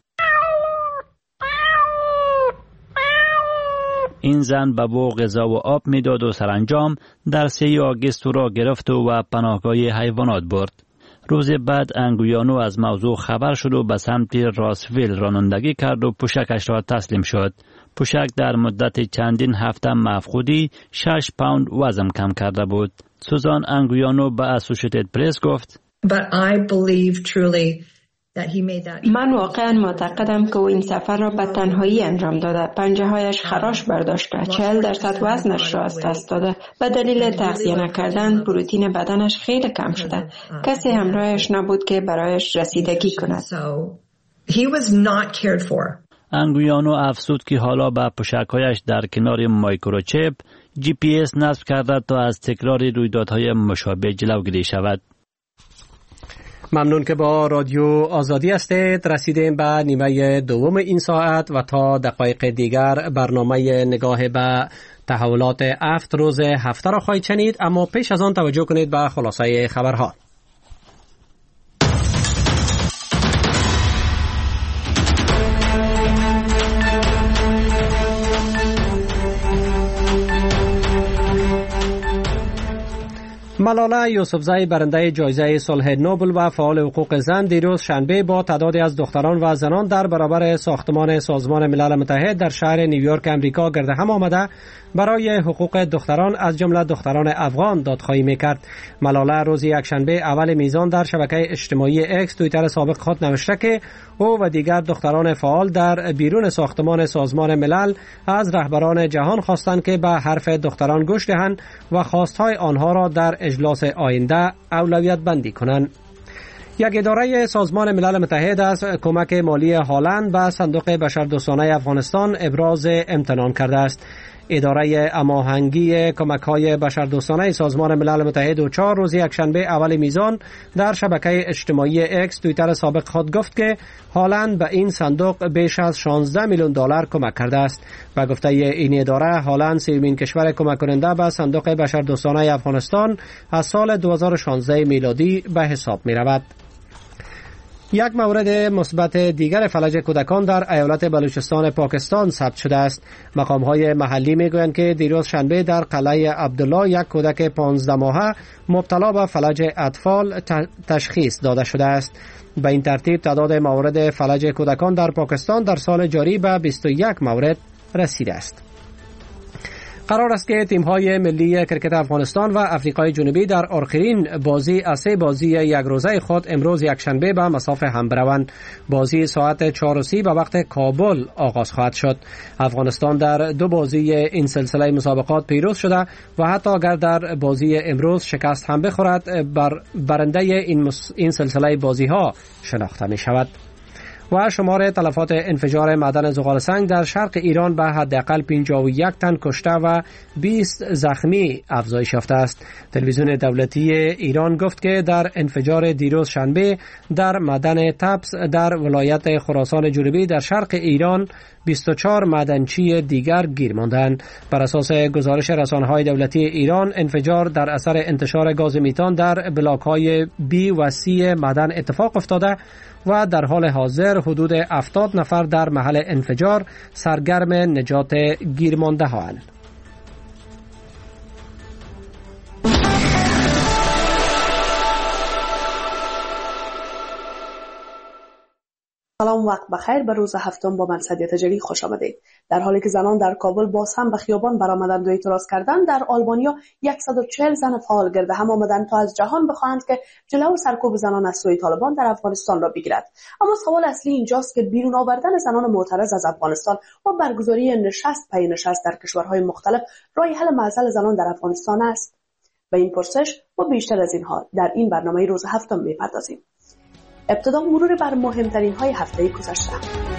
این زن به او غذا و آب میداد و سرانجام در 3 آگوست را گرفت و به پناهگاه حیوانات برد. روز بعد آنگیانو از موضوع خبر شد و به سمت راسویل رانندگی کرد و پشکش را تسلیم شد. پشک در مدت چندین هفته مفقودی 6 پوند وزن کم کرده بود. سوزان آنگیانو به اسوشیتد پرس گفت: من واقعا معتقدم که او این سفر را به تنهایی انجام داده. پنجه‌هایش خراش برداشته، 40% وزنش را از دست داده. به دلیل تغذیه نکردن پروتئین بدنش خیلی کم شده. کسی همراهش نبود که برایش رسیدگی کند. آنگیانو افسود که حالا به پشک‌هایش در کنار مایکروچپ GPS نصب کرده تا از تکرار رویدادهای مشابه جلوگیری شود. ممنون که با رادیو آزادی هستید. رسیدیم به نیمه دوم این ساعت و تا دقایق دیگر برنامه نگاه به تحولات 7 روز هفته را خواهید شنید، اما پیش از آن توجه کنید به خلاصه خبرها. ملاله یوسفزی برنده جایزه صلح نوبل و فعال حقوق زن دیروز شنبه با تعدادی از دختران و زنان در برابر ساختمان سازمان ملل متحد در شهر نیویورک امریکا گرد هم آمده برای حقوق دختران از جمله دختران افغان دادخواهی میکرد. ملاله روز یکشنبه اول میزان در شبکه اجتماعی اکس توییتر سابق خود نوشته که او و دیگر دختران فعال در بیرون ساختمان سازمان ملل از رهبران جهان خواستند که به حرف دختران گوش دهند و خواستهای آنها را در اجلاس آینده اولویت بندی کنند. یک اداره سازمان ملل متحد از کمک مالی هالند به صندوق بشردوستانه افغانستان ابراز امتنان کرده است. اداره هماهنگی کمک‌های بشردوستانه سازمان ملل متحد و 4 روز یکشنبه اول میزان در شبکه اجتماعی اکس توییتر سابق خود گفت که هالند به این صندوق بیش از 16 میلیون دلار کمک کرده است. به گفته این اداره هالند سومین کشور کمک کننده به صندوق بشردوستانه افغانستان از سال 2016 میلادی به حساب می‌رود. یک مورد مثبت دیگر فلج کودکان در ایالت بلوچستان پاکستان ثبت شده است. مقام‌های محلی میگویند که دیروز شنبه در قلعه عبدالله یک کودک 15 ماهه مبتلا به فلج اطفال تشخیص داده شده است. به این ترتیب تعداد موارد فلج کودکان در پاکستان در سال جاری به 21 مورد رسیده است. قرار است که تیم‌های ملی کرکت افغانستان و آفریقای جنوبی در آخرین بازی از 3 بازی یک روزه خود امروز یکشنبه به مصاف هم بروند. بازی ساعت 4:30 به وقت کابل آغاز خواهد شد. افغانستان در 2 بازی این سلسله مسابقات پیروز شده و حتی اگر در بازی امروز شکست هم بخورد برنده این سلسله بازی‌ها شناخته می شود. و شمار تلفات انفجار معدن زغال سنگ در شرق ایران به حداقل 51 تن کشته و 20 زخمی افزایش یافته است. تلویزیون دولتی ایران گفت که در انفجار دیروز شنبه در معدن طبس در ولایت خراسان جنوبی در شرق ایران 24 معدنچی دیگر گیر ماندند. بر اساس گزارش رسانه‌های دولتی ایران انفجار در اثر انتشار گاز میتان در بلاک‌های B و C معدن اتفاق افتاده و در حال حاضر حدود 70 نفر در محل انفجار سرگرم نجات گیرمانده‌هاند. سلام، وقت بخیر. به روز هفتم با من سعدیه تجلی خوش آمدید. در حالی که زنان در کابل باز هم به خیابان برآمدند و اعتراض کردند، در آلبانیا 140 زن فعال گرد هم آمدند تا از جهان بخواهند که جلو سرکوب زنان از سوی طالبان در افغانستان را بگیرد. اما سوال اصلی اینجاست که بیرون آوردن زنان معترض از افغانستان و برگزاری نشست پی نشست در کشورهای مختلف راه حل معضل زنان در افغانستان است؟ به این پرسش و بیشتر از اینها در این برنامه روز هفتم می‌پردازیم. ابتدا مرور بر مهمترین های هفته گذشته.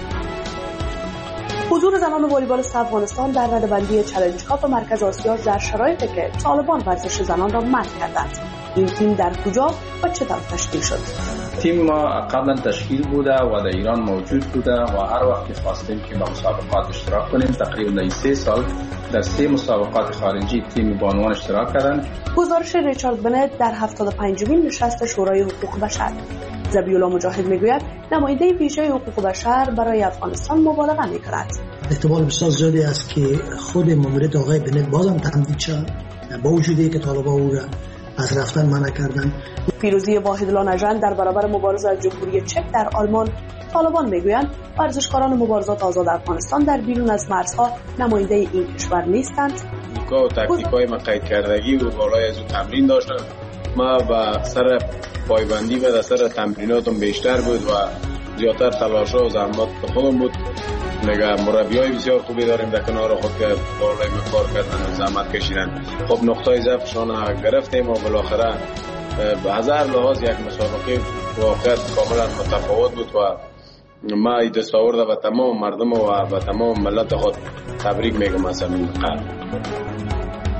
حضور زنان والیبال افغانستان در رده‌بندی چالش کاپ مرکز آسیا در شرایطی که طالبان ورزش زنان را منع کردند. این تیم در کجا و چطور تشکیل شد؟ تیم ما قبلا تشکیل بوده و در ایران موجود بوده و هر وقت که خواستیم که با مسابقات اشتراک کنیم تقریبا 3 سال در 3 مسابقات خارجی تیم بانوان اشتراک کردند. گزارش ریچارد بنت در 75مین نشست شورای حقوق بشر. ذبیح‌الله مجاهد میگوید نماینده ویژه حقوق بشر برای افغانستان مبالغه میکند. احتمال بسیار زیادی است که خود ماموریت آقای بنت بازم تمدید شود با وجودی که طالبان او را از رفتن منع کردند. پیروزی واحدالله نژاد در برابر مبارزه از جمهوری چک در آلمان. طالبان میگویند ورزشکاران مبارزات آزاد افغانستان در بیرون از مرزها نماینده این کشور نیستند. دیدگاه و تاکتیک‌های ما قید کردگی و بالای از تمرین داشتم. ما با سر پایبندی و سر تمریناتم بیشتر بود و زیادتر تلاش‌ها و زحمات خودم بود. نگاه مربیای بسیار خوبی داریم در کنار خود که بالای کار کردن و زحمت کشیدن. خب نقطه ضعفشان گرفتیم و بالاخره به هزار لحاظ یک مسابقه واقعا کاملا متفاوت بود و ما این دست آورده و تمام مردم و تمام ملت خود تبریک میگم از همین قلب.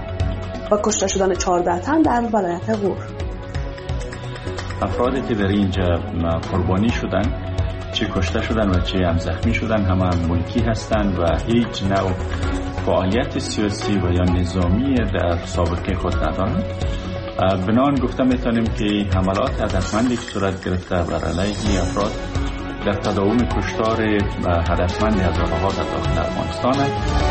و کشته شدن 14 تن در ولایت غور. افرادی که در اینجا قربانی شدن، چه کشته شدن و چه هم زخمی شدن، همه ملکی هستند و هیچ نوع فعالیت سیاسی و یا نظامی در سابقه خود ندارند. بنان گفته میتونیم که حملات هدفمندی که صورت گرفته بر علیه افراد در تداوم کشتار هدفمند هزارها در داخل افغانستان است.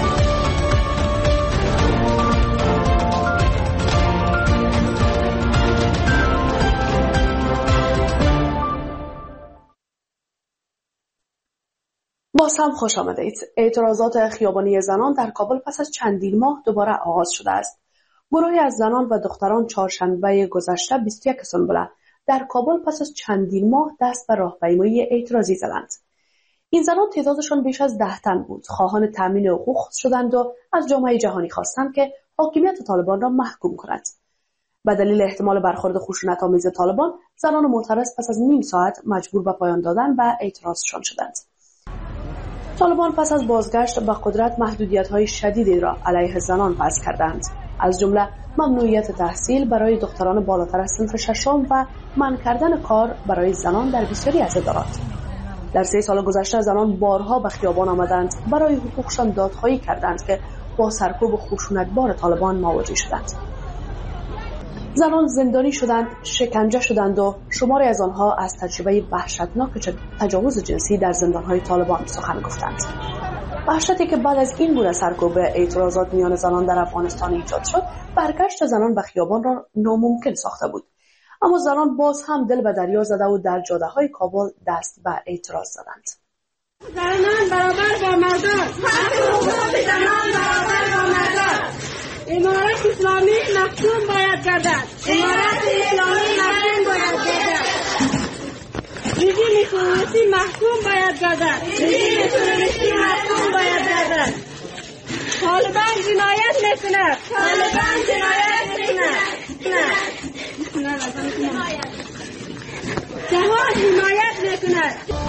باز هم خوش آمدید. اعتراضات خیابانی زنان در کابل پس از چندین ماه دوباره آغاز شده است. گروهی از زنان و دختران چهارشنبه گذشته 21 سنبله در کابل پس از چندین ماه دست به راهپیمایی اعتراضی زدند. این زنان تعدادشان بیش از 10 تن بود. خواهان تامین حقوق شدند و از جامعه جهانی خواستند که حاکمیت طالبان را محکوم کند. به دلیل احتمال برخورد خشونت‌آمیز طالبان، زنان معترض پس از نیم ساعت مجبور به پایان دادن به اعتراضشان شدند. طالبان پس از بازگشت به قدرت محدودیت‌های شدیدی را علیه زنان وضع کردند، از جمله ممنوعیت تحصیل برای دختران بالاتر از صنف ششم و منع کردن کار برای زنان در بسیاری از ادارات. در 3 سال گذشته زنان بارها به خیابان آمدند، برای حقوقشان دادخواهی کردند که با سرکوب خشونتبار طالبان مواجه شدند. زنان زندانی شدند، شکنجه شدند و شماری از آنها از تجربه وحشتناک تجاوز جنسی در زندانهای طالبان سخن گفتند. وحشتی که بعد از این گونه سرکوب اعتراضات میان زنان در افغانستان ایجاد شد، برگشت زنان به خیابان را ناممکن ساخته بود. اما زنان باز هم دل به دریا زده و در جاده‌های کابل دست به اعتراض زدند. زنان برابر با مردان، حقوق زنان برابر با مردان. امارت اسلامی محکوم باید گردد. امارت اسلامی محکوم باید گردد. رژیم تروریستی محکوم باید گردد. رژیم تروریستی محکوم باید گردد. طالبان جنایت میکند. طالبان جنایت میکند. جهان حمایت میکند.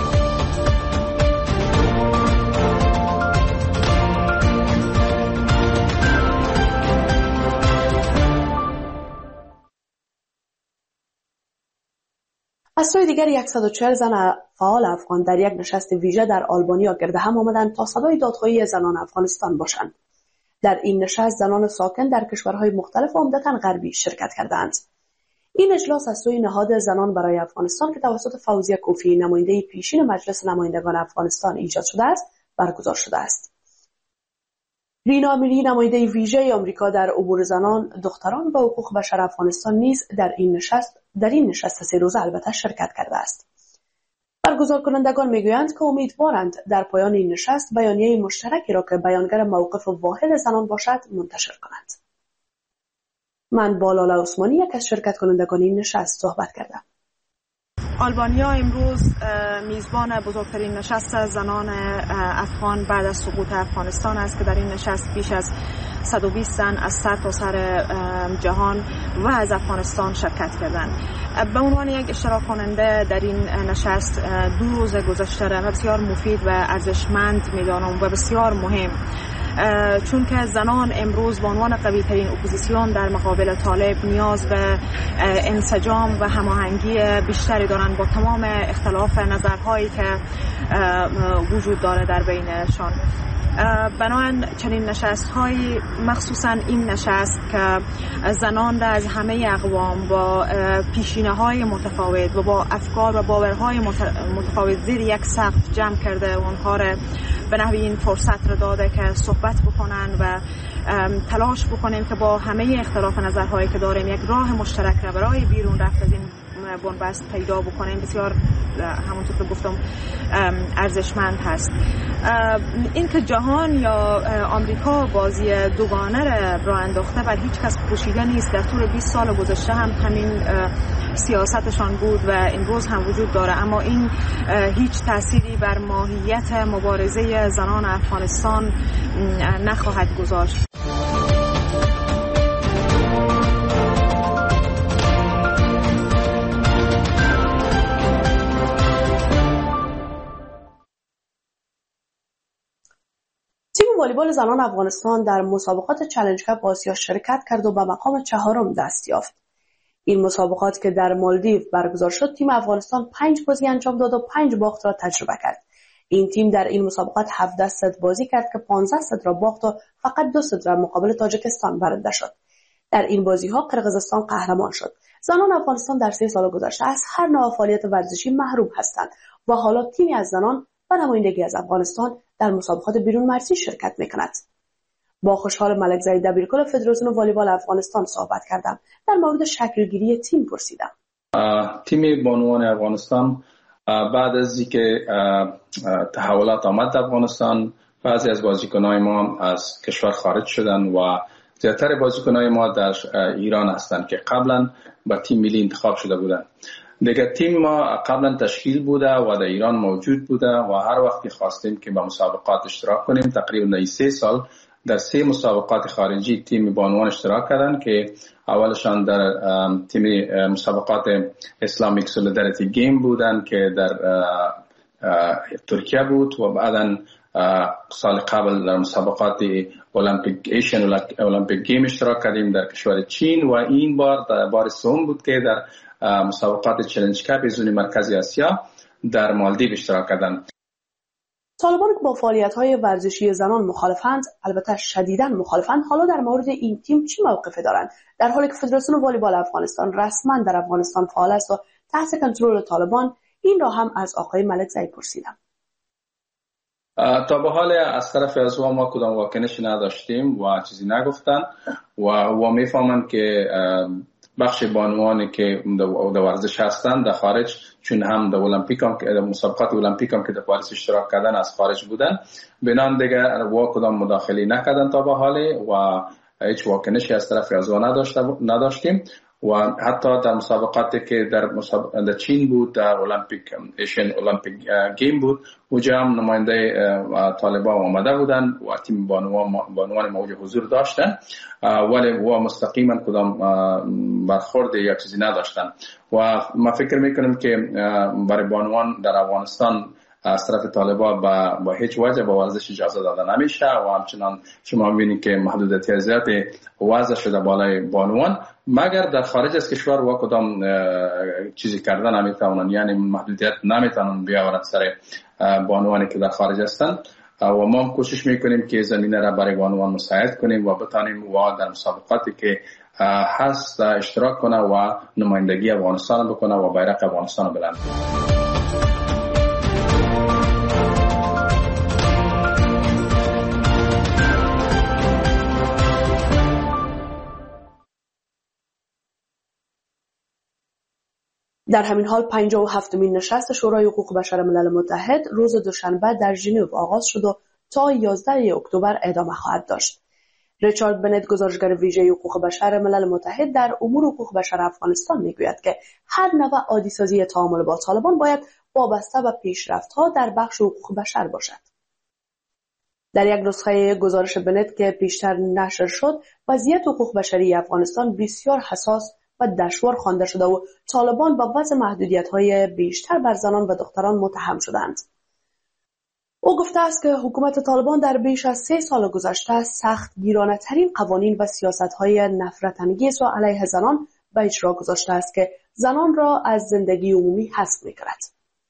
از سوی دیگر 140 زن فعال افغان در یک نشست ویژه در آلبانیا گرد هم آمدند تا صدای دادخواهی زنان افغانستان باشند. در این نشست زنان ساکن در کشورهای مختلف عمدتاً غربی شرکت کردند. این اجلاس از سوی نهاد زنان برای افغانستان که توسط فوزیه کوفی نماینده پیشین مجلس نمایندگان افغانستان ایجاد شده است برگزار شده است. رینا امیری نماینده ویژه آمریکا در امور زنان، دختران و حقوق بشر افغانستان نیز در این نشست 3 روزه البته شرکت کرده است. برگزار کنندگان میگویند که امیدوارند در پایان این نشست بیانیه مشترکی را که بیانگر موقف واحد زنان باشد منتشر کنند. من با لاله عثمانی یک از شرکت کنندگان این نشست صحبت کردم. آلبانیا امروز میزبان بزرگترین نشست زنان افغان بعد از سقوط افغانستان است که در این نشست بیش از 120 زن از سر تا سر جهان و از افغانستان شرکت کردند. به عنوان یک اشتراک کننده در این نشست 2 روز گذشته را بسیار مفید و ارزشمند می‌دانم و بسیار مهم، چون که زنان امروز به عنوان قوی ترین اپوزیسیون در مقابل طالب نیاز به انسجام و هماهنگی بیشتری دارند با تمام اختلاف نظرهایی که وجود داره در بینشان. بنابراین چنین نشست‌هایی، مخصوصا این نشست که زنان را از همه اقوام با پیشینه‌های متفاوت و با افکار و باورهای متفاوت زیر یک سقف جمع کرده و آنها را به نحوی این فرصت را داده که صحبت بکنن و تلاش بکنیم که با همه اختلاف نظرهایی که داریم یک راه مشترک را برای بیرون رفت از این بنبست پیدا بکنیم بسیار همونطور که گفتم ارزشمند هست. این که جهان یا آمریکا بازی دوگانه را انداخته بر هیچ کس پوشیده نیست. در طول 20 سال گذشته هم همین سیاستشان بود و امروز هم وجود داره، اما این هیچ تأثیری بر ماهیت مبارزه زنان افغانستان نخواهد گذاشت. والیبال زنان افغانستان در مسابقات چالش کاپ آسیا شرکت کرد و به مقام 4 دست یافت. این مسابقات که در مالدیو برگزار شد، تیم افغانستان 5 بازی انجام داد و 5 باخت را تجربه کرد. این تیم در این مسابقات 17 ست بازی کرد که 15 ست را باخت و فقط 2 ست را مقابل تاجیکستان برنده شد. در این بازی‌ها قرقیزستان قهرمان شد. زنان افغانستان در 3 سال گذشته از هر نوع فعالیت ورزشی محروم هستند و حالا تیمی از زنان و نمایندگی از افغانستان در مسابقات بیرون مرزی شرکت می‌کند. با خوشحال ملکزی دبیرکل فدراسیون والیبال افغانستان صحبت کردم. در مورد شکلگیری تیم پرسیدم. تیم بانوان افغانستان بعد از اینکه تحولات آمد در افغانستان، بعضی از بازیکنان ما از کشور خارج شدن و زیادتر بازیکنان ما در ایران هستند که قبلا با تیم ملی انتخاب شده بودند. دیگه تیم ما قبلا تشکیل بوده و در ایران موجود بوده و هر وقتی خواستیم که با مسابقات اشتراک کنیم، تقریبا 3 سال در 3 مسابقات خارجی تیم بانوان اشتراک کردن که اولشان در تیم مسابقات اسلامیک سولیداریتی گیم بودن که در ترکیه بود و بعدا سال قبل در مسابقات ایشین المپیک گیم اشتراک کردیم در کشور چین و این بار سوم بود که در مسابقات چالش کاپ زون مرکزی آسیا در مالدیو اشتراک کردند. طالبان که با فعالیت‌های ورزشی زنان مخالفند، البته شدیداً مخالفند، حالا در مورد این تیم چی موقفی دارند؟ در حالی که فدراسیون والیبال افغانستان رسما در افغانستان فعال است و تحت کنترل طالبان، این را هم از آقای ملکزی پرسیدم. تا به حال از طرف از ما کدام واکنش نداشتیم و چیزی نگفتن و میفهمند که بخش بانوانی که در ورزش هستند در خارج، چون هم در المپیک هم که مسابقات المپیک هم که در پاریس اشتراک کردن از خارج بودن، بنان دیگه کدام مداخله نکردن تا به حال و هیچ واکنشی از طرف از نداشتیم و حتی در مسابقاتی که در چین بود، در ایشین المپیک گیم بود، اونجا هم نماینده طالبان آمده بودن و تیم بانوان موجود حضور داشتن ولی و مستقیما کدام برخورد یا چیزی نداشتن و ما فکر میکنیم که برای بانوان در افغانستان از طرف طالبان با هیچ وجه با ورزش اجازه داده نمیشه و همچنان شما میبینید که محدودیت زیاد وضع شده بالای بانوان، مگر در خارج از کشور و کدام چیزی کردن نمیتونن، یعنی محدودیت نمیتونن بیاورن سر بانوانی که در خارج هستند و ما هم کوشش میکنیم که زمینه را برای بانوان مساعد کنیم و بتانیم و در مسابقاتی که هست اشتراک کنه و نمایندگی افغانستان بکنه و بیرق افغانستان بلند کنه. در همین حال 57مین نشست شورای حقوق بشر ملل متحد روز دوشنبه در ژنو آغاز شد و تا 11 اکتبر ادامه خواهد داشت. ریچارد بنت، گزارشگر ویژه حقوق بشر ملل متحد در امور حقوق بشر افغانستان میگوید که هر نوع عادی‌سازی تعامل با طالبان باید وابسته به پیشرفت‌ها در بخش حقوق بشر باشد. در یک نسخه گزارش بنت که پیشتر نشر شد، وضعیت حقوق بشری افغانستان بسیار حساس و دشوار خوانده شده و طالبان با وضع محدودیت‌های بیشتر بر زنان و دختران متهم شدند. او گفته است که حکومت طالبان در بیش از 3 سال گذشته سخت گیرانه‌ترین قوانین و سیاست‌های نفرت‌انگیز و علیه زنان به اجرا گذاشته است که زنان را از زندگی عمومی حذف می‌کند.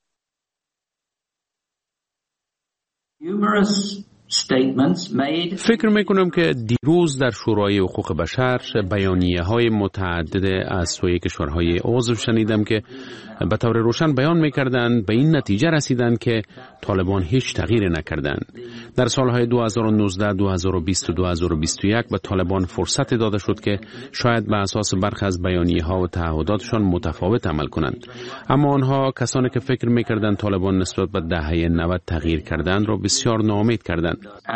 فکر میکنم که دیروز در شورای حقوق بشر بیانیه های متعدد از سوی کشورهای عضو شنیدم که به طور روشن بیان میکردند به این نتیجه رسیدند که طالبان هیچ تغییری نکردند. در سالهای 2019، 2020 و 2021 به طالبان فرصت داده شد که شاید به اساس برخی از بیانیه ها و تعهداتشان متفاوت عمل کنند، اما آنها کسانی که فکر میکردند طالبان نسبت به دهه 90 تغییر کردند را بسیار ناامید کردند.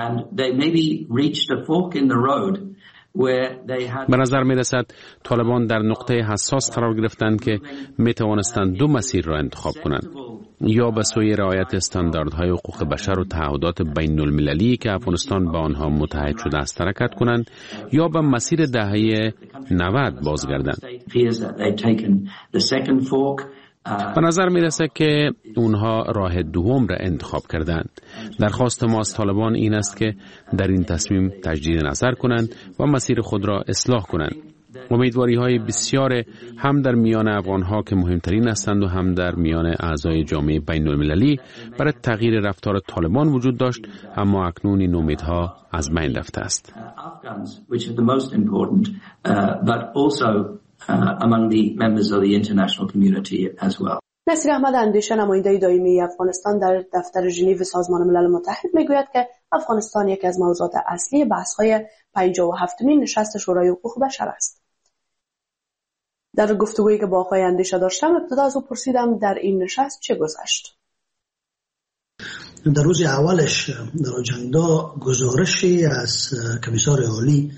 به نظر می رسد طالبان در نقطه حساس قرار گرفتند که می توانستند 2 مسیر را انتخاب کنند، یا به سوی رعایت استانداردهای حقوق بشر و تعهدات بین المللی که افغانستان با آنها متحد شده است حرکت کنند، یا به مسیر دهه 90 بازگردند. به نظر می رسد که اونها راه دوم را انتخاب کردند. درخواست ما از طالبان این است که در این تصمیم تجدید نظر کنند و مسیر خود را اصلاح کنند. امیدواری های بسیار هم در میان افغانها که مهمترین هستند و هم در میان اعضای جامعه بین المللی برای تغییر رفتار طالبان وجود داشت، اما اکنون این امیدها از بین رفته است. نصیر احمد اندیشه، نماینده دائمی افغانستان در دفتر ژنو سازمان ملل متحد، میگوید که افغانستان یکی از موضوعات اصلی بحث‌های 57مین نشست شورای حقوق بشر است. در گفتگویی که با آقای اندیشه داشتم، ابتدا از او پرسیدم در این نشست چه گذشت. در روز اولش در آجندا گزارشی از کمیسار عالی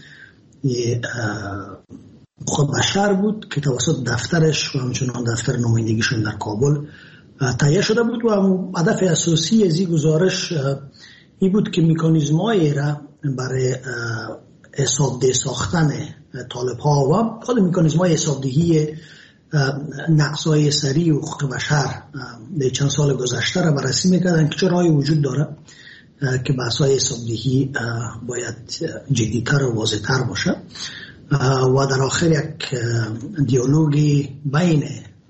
حقوق بشر بود که توسط دفترش و همچنان دفتر نمایندگیشون در کابل تهیه شده بود و هدف اساسی از این گزارش این بود که مکانیزم‌هایی را برای حسابدهی ساختن طالب‌ها و خود مکانیزم‌های حسابدهی نقص‌های سریع حقوق بشر در چند سال گذشته را بررسی می‌کردن که چه راهی وجود داره که بحث‌های حسابدهی باید جدی‌تر و واضح‌تر باشه و در آخر یک دیالوگی بین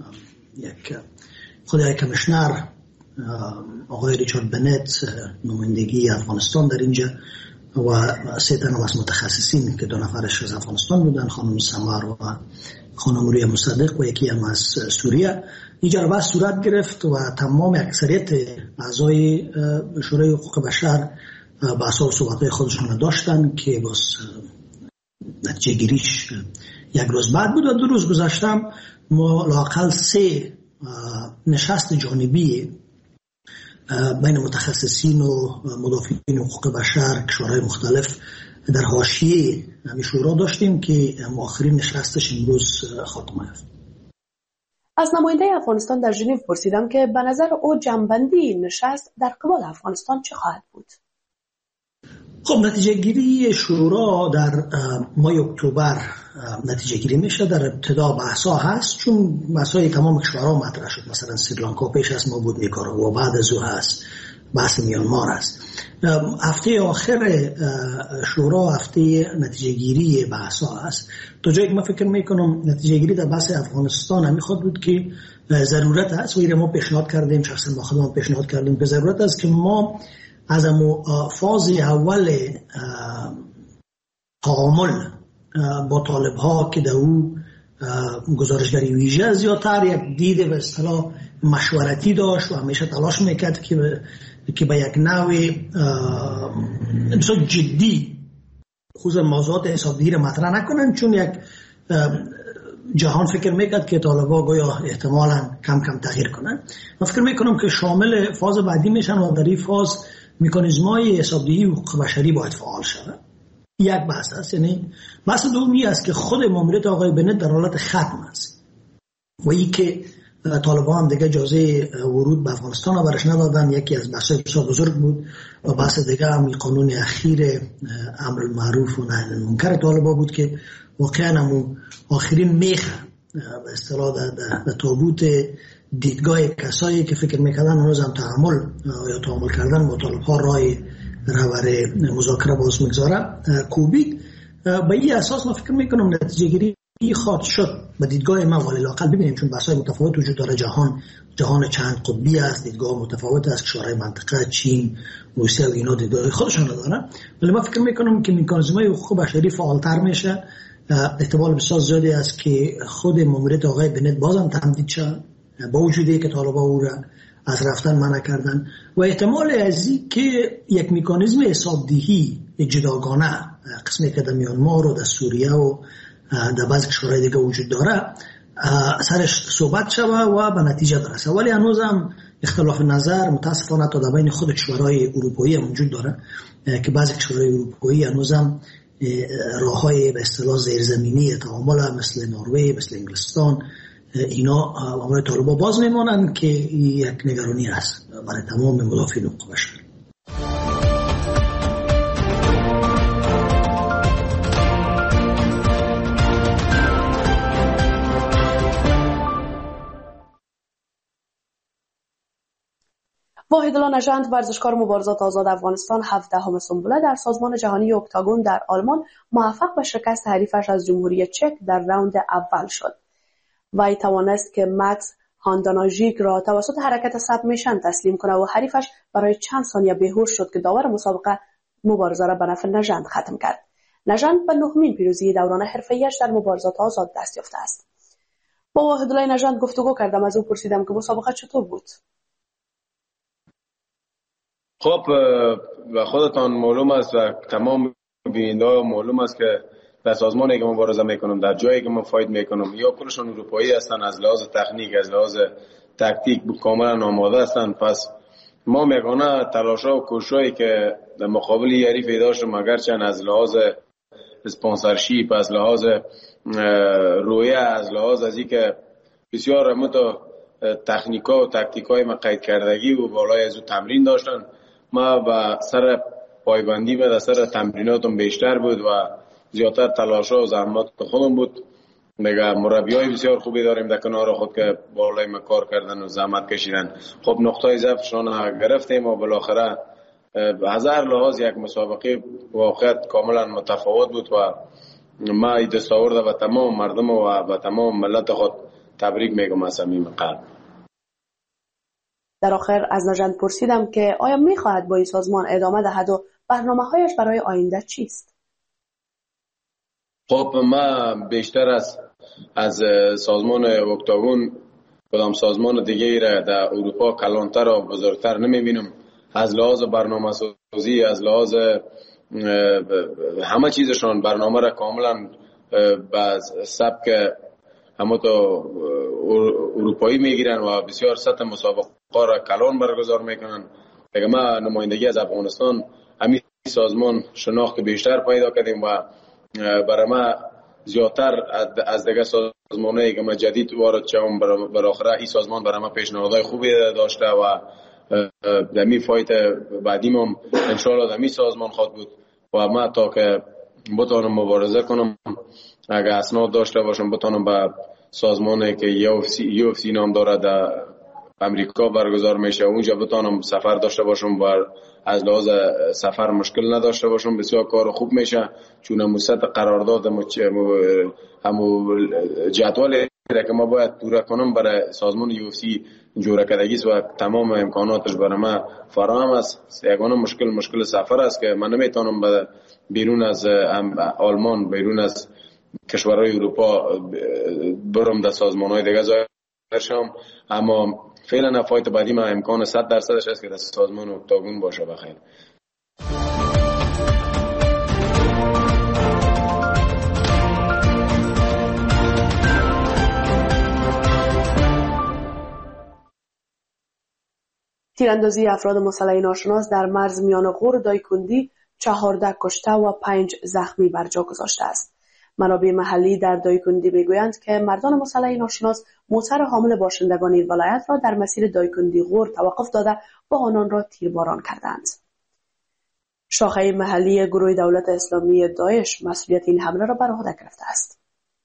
خود کمیشنر آقای ریچارد بنت نمایندگی افغانستان در اینجا و 3 تن از متخصصین که 2 نفرش از افغانستان بودن، خانم سمر و خانم رویا مصدق و یکی هم از سوریه، اینجا رو بحث صورت گرفت و تمام اکثریت اعضای شورای حقوق بشر بحث و صحبت‌های خودشون داشتن که باز نتیجه گیریش 1 روز بعد بود و 2 روز گذشتم ما لااقل 3 نشست جانبی بین متخصصین و مدافعین حقوق بشر کشورهای مختلف در حاشیه همین شورا داشتیم که آخرین نشستش امروز خاتمه یافت. از نماینده افغانستان در ژنو پرسیدم که به نظر او جنبندی نشست در قبال افغانستان چه خواهد بود؟ خب نتیجه گیری شورا در ماه اکتبر نتیجه گیری میشه. در ابتدا بحثا هست چون بحثای تمام کشورها مطرح شد، مثلا سریلانکا پیش از ما بود، نیکاراگوآ بعد از او هست، بحث میانمار است. هفته آخر شورا هفته نتیجه گیری بحثا هست. تا جایی که من فکر میکنم نتیجه گیری در بحث افغانستان همی خود بود که ضرورت هست و ما پیشنهاد کردیم، شخصا ما خودمون پیشنهاد کردیم که ضرورت است که ما از فاز اول تعامل با طالب ها که در او گزارشگری ویژه زیادتر یک دید به اصطلاح مشورتی داشت و همیشه تلاش میکرد که به یک نوع بسیار جدی خصوصا موضوعات حسابدهی را مطرح نکنن، چون یک جهان فکر میکرد که طالبا گویا احتمالاً کم کم تغییر کنن. من فکر میکنم که شامل فاز بعدی میشن و در این فاز مکانیزم‌های حسابدهی حقوق بشری باید فعال شود. یک بحث است. یعنی بحث دومی است که خود ماموریت آقای بنت در حالت ختم است و این که طالبان هم دیگه اجازه ورود به افغانستان را برش ندادن. یکی از بحث‌های بسیار بزرگ بود و بحث دیگه هم قانون اخیر امر بالمعروف و نهی عن المنکر طالبان بود که واقعا هم آخرین میخ به اصطلاح در تابوت دیدگاه کسایی که فکر میکردن هنوز هم تعامل کردن با طالب‌ها رای روره مذاکره باز میگذاره کوبید. به این اساس ما فکر میکنم نتیجه گیری خواهد شد به دیدگاه ما، ولی لااقل ببینیم چون بحث‌های متفاوت وجود داره، جهان چند قطبی است، دیدگاه متفاوت است، کشورهای منطقه چین، روسیه و اینا دیدگاه خودشون دارن، ولی ما فکر میکنم که مکانیزم‌های حقوق بشری فعالتر میشه. احتمال بسیار زیادی است که خود ماموریت آقای بنت بازم تمدید شد با وجودی که طالبان او را از رفتن منع کردن و احتمال ازی که یک مکانیزم حسابدهی جداگانه قسمی که در میانمار و در سوریه و در بعض کشورهای دیگه وجود داره سرش صحبت شود و به نتیجه برسه. ولی هنوز هم اختلاف نظر متاسفانه تا در بین خود کشورهای اروپایی هم وجود داره که بعضی کشورهای اروپایی هنوز هم راههای به اصطلاح زیرزمینی تعامل مثل نروژ، مثل انگلستان، اینا برای طالبان باز میمانند که یک نگرانی است برای تمام مدافعین حقوق بشر. واحدالله نژند ورزشکار مبارزات آزاد افغانستان 17ام سنبله در سازمان جهانی اکتاگون در آلمان موفق به شکست حریفش از جمهوری چک در راوند اول شد. وی توانست که مکس هانداناژیک را توسط حرکت سبمیشن تسلیم کنه و حریفش برای چند ثانیه بیهوش شد که داور مسابقه مبارزه را به نفع نژند ختم کرد. نژند به 9مین پیروزی دوران حرفه‌ایش در مبارزات آزاد دست یافته است. با واحدالله نژند گفتگو کردم، از او پرسیدم که مسابقه چطور بود. خب و خودتان معلوم است و تمام بیننده‌ها معلوم است که در سازمانی که مبارزه میکنم، در جایی که من فایت میکنم، یا کلشون اروپایی هستن، از لحاظ تکنیک، از لحاظ تاکتیک کاملا آماده هستن. پس ما میگونه تلاشا و کوششی که در مقابل حریف داشتم، اگرچه از لحاظ اسپانسرشیپ، از لحاظ رویه، از لحاظ از اینکه بسیار متو تکنیکا و تاکتیکای ما قید کردگی و بالای از تمرین داشتن، ما با سر پایبندی و در سر تمریناتم بیشتر بود و زیادتر تلاشا و زحمات خودم بود. میگه مربیای بسیار خوبی داریم در کنار خود که بالای ما کار کردن و زحمت کشیدن. خب نقطه ضعفشان گرفتیم و بالاخره هزار لحاظ یک مسابقه واقعیت کاملا متفاوت بود و ما این دستاورد و تمام مردم و تمام ملت خود تبریک میگم از صمیم قلب. در آخر از نژند پرسیدم که آیا میخواهد با این سازمان ادامه دهد و برنامه‌هایش برای آینده چیست؟ خب ما بیشتر از سازمان اکتاگون کدام سازمان دیگه را در اروپا کلانتر و بزرگتر نمیبینم. از لحاظ برنامه سازی، از لحاظ همه چیزشان برنامه را کاملا به سبک همه تو اروپایی میگیرن و بسیار سطح مسابقه را کلان برگزار میکنن. دیگه ما نمایندگی از افغانستان همین سازمان شناخت بیشتر پیدا کردیم و برای ما زیادتر از دیگه سازمانایی که ما جدید وارد شدم بالاخره این سازمان برای ما پیشنهادهای خوبی داشته و در می فایت بعدیم هم انشاءالله در می سازمان خواهد بود و ما تا که بتانم مبارزه کنم، اگر اسناد داشته باشم بتانم به سازمانی که UFC نام داره در امریکا برگزار میشه اونجا بتانم سفر داشته باشم و از لحاظ سفر مشکل نداشته باشم. بسیار کار خوب میشه چون مصد قرارداد همو جدول که ما باید پورا کنم برای سازمان UFC جوره کردگیست و تمام امکاناتش برای ما فراهم است. یگانه مشکل سفر است که من نمیتونم بیرون از آلمان، بیرون از کشورهای اروپا برم در سازمانهای دیگه ظاهر شم، اما فعلا فایت بعدی ما امکان 100% است که در سازمان اکتاگون باشه. بخیر. تیراندازی افراد مسلح ناشناس در مرز میان غور دایکندی 14 کشته و 5 زخمی بر جا گذاشته است. منابع محلی در دایکندی میگویند که مردان مسلح ناشناس موتر حامل باشندگان این ولایت را در مسیر دایکندی غور توقف داده و آنان را تیرباران کردند. شاخه محلی گروه دولت اسلامی داعش مسئولیت این حمله را بر عهده گرفته است.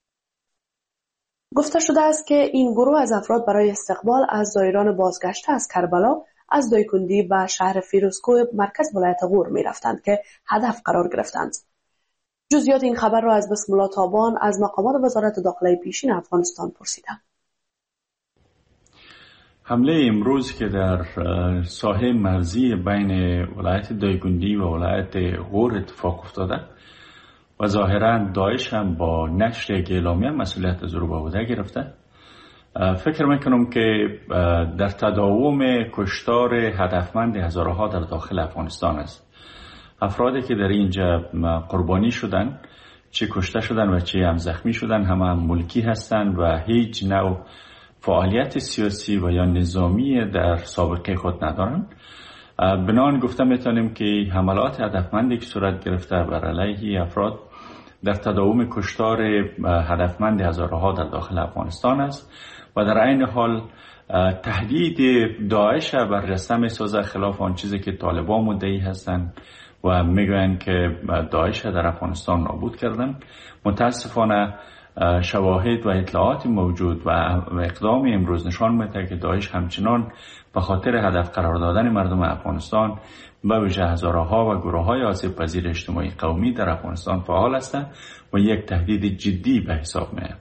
گفته شده است که این گروه از افراد برای استقبال از زائران بازگشته از کربلا از دایکندی به شهر فیروزکوه مرکز ولایت غور می رفتند که هدف قرار گرفتند. جزئیات این خبر را از بسم الله تابان از مقامات وزارت داخله پیشین افغانستان پرسیدم. حمله امروز که در ساحه مرزی بین ولایت دایکندی و ولایت غور اتفاق افتاده و ظاهرا داعش هم با نشر اعلامیه مسئولیت از رو به عهده گرفته. فکر میکنم که در تداوم کشتار هدفمند هزارها در داخل افغانستان است. افرادی که در اینجا قربانی شدن، چه کشته شدن و چه هم زخمی شدن، همه ملکی هستند و هیچ نوع فعالیت سیاسی و یا نظامی در سابقه خود ندارند. بنان گفته میتونیم که حملات هدفمندی که صورت گرفته بر علیه افراد در تداوم کشتار هدفمند هزارها در داخل افغانستان است و در عین حال تهدید داعش برجسته می‌سازد خلاف آن چیزی که طالبان مدعی هستند و میگویند که داعش در افغانستان نابود کردن. متاسفانه شواهد و اطلاعات موجود و اقدام امروز نشان میده که داعش همچنان به خاطر هدف قرار دادن مردم افغانستان به ویژه هزارها و گروه‌های آسیب پذیر اجتماعی قومی در افغانستان فعال هستند و یک تهدید جدی به حساب میاد.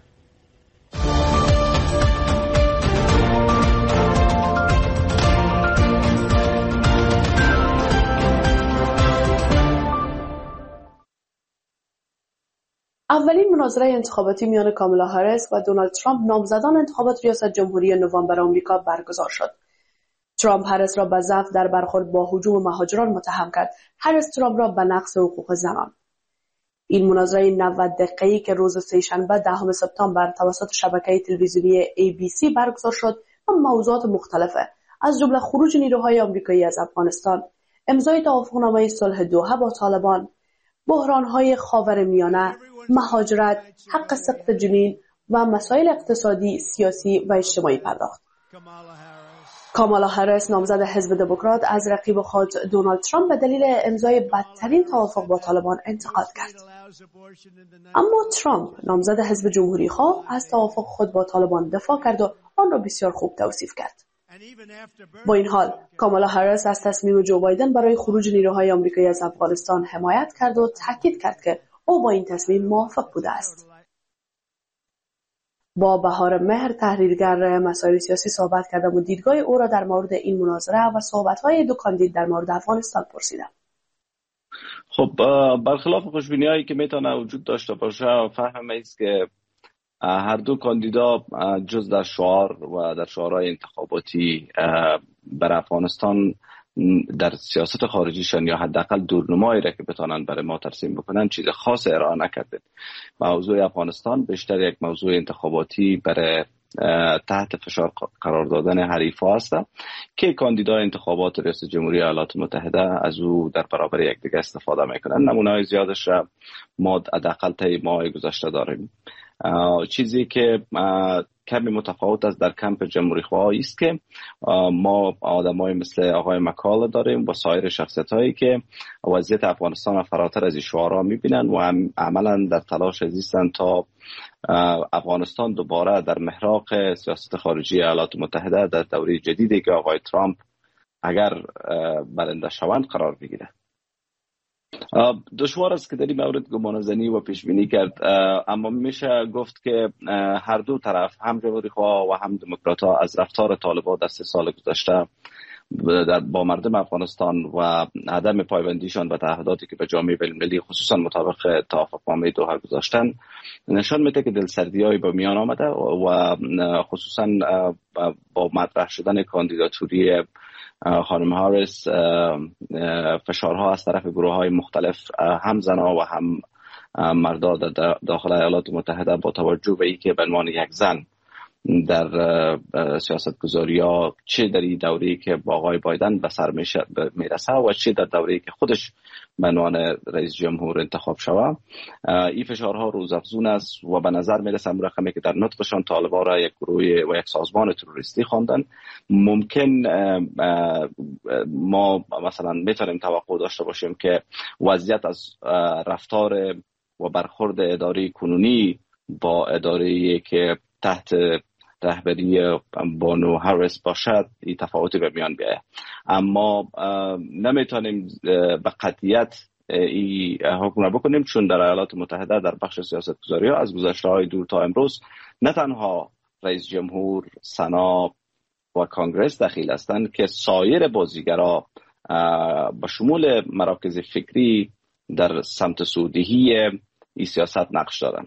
اولین مناظره انتخاباتی میان کامالا هریس و دونالد ترامپ نامزدان انتخابات ریاست جمهوری نوامبر آمریکا برگزار شد. ترامپ هریس را به ضعف در برخورد با هجوم مهاجران متهم کرد. هریس ترامپ را به نقض حقوق زنان. این مناظره 90 دقیقه‌ای که روز سه‌شنبه 10 سپتامبر توسط شبکه تلویزیونی ABC برگزار شد و موضوعات مختلفه از جمله خروج نیروهای آمریکایی از افغانستان، امضای توافقنامه صلح دوحه با طالبان، بحران‌های خاورمیانه، مهاجرت، حق سقط جنین و مسائل اقتصادی، سیاسی و اجتماعی پرداخت. کامالا هریس نامزد حزب دموکرات از رقیب خود دونالد ترامپ به دلیل امضای بدترین توافق با طالبان انتقاد کرد. اما ترامپ نامزد حزب جمهوری خواه از توافق خود با طالبان دفاع کرد و آن را بسیار خوب توصیف کرد. با این حال کامالا هریس از تصمیم جو بایدن برای خروج نیروهای آمریکایی از افغانستان حمایت کرد و تاکید کرد که او با این تصمیم موافق بوده است. با بهار مهر تحلیلگر مسائل سیاسی صحبت کردم و دیدگاه او را در مورد این مناظره و صحبت‌های دو کاندید در مورد افغانستان پرسیدم. خب برخلاف خوشبینی‌هایی که میتونه وجود داشته باشه، فهم است که هر دو کاندیدا جز در شعار و در شعارهای انتخاباتی بر افغانستان در سیاست خارجیشان یا حداقل دورنمایی را که بتونن برای ما ترسیم بکنن چیز خاص ارائه نکرده. موضوع افغانستان بیشتر یک موضوع انتخاباتی برای تحت فشار قرار دادن حریفا است که کاندیدای انتخابات ریاست جمهوری ایالات متحده از او در برابر یکدیگر استفاده میکنن. نمونه‌های زیادش را ما حداقل طی ماه گذشته داریم. چیزی که کمی متفاوت است در کمپ جمهوری خواه است که ما آدمای مثل آقای مکال داریم و سایر شخصیت هایی که وضعیت افغانستان فراتر از این شعارها میبینن و عملا در تلاش هستند تا افغانستان دوباره در محراق سیاست خارجی ایالات متحده در دوره جدیدی که آقای ترامپ اگر برنده شوند قرار بگیره. دشوار است که در این مورد گمانه‌زنی و پیشبینی کرد، اما میشه گفت که هر دو طرف هم جمهوری خواه و هم دموکرات‌ها از رفتار طالبان در 3 سال گذشته با مردم افغانستان و عدم پایبندیشان به تعهداتی که به جامعه بین‌المللی خصوصا مطابق توافقنامه دوحه گذاشتن نشان میده که دلسردی‌هایی به میان آمده و خصوصا با مطرح شدن کاندیداتوری خانم هریس فشارها از طرف گروه‌های مختلف هم زنها و هم مردا در داخل ایالات متحده با توجه به اینکه به عنوان یک زن در سیاستگذاری‌ها چه در این دوره‌ای که با آقای بایدن به سر میرسه و چه در دوره‌ای که خودش به عنوان رئیس جمهور انتخاب شود، این فشارها روزافزون است و به نظر میرسه رقمی که در نطقشان طالبان را یک گروه و یک سازمان تروریستی خواندن. ممکن ما مثلا میتونیم توقع داشته باشیم که وضعیت از رفتار و برخورد اداره کنونی با اداره که تحت رهبری بانو هریس باشد این تفاوتی به میان بیاید، اما نمیتونیم به قطعیت این حکم را بکنیم، چون در ایالات متحده در بخش سیاست گذاری ها از گذشته‌های دور تا امروز نه تنها رئیس جمهور، سنا و کانگرس دخیل هستند که سایر بازیگرا به شمول مراکز فکری در سمت سودهی این سیاست نقش دارند.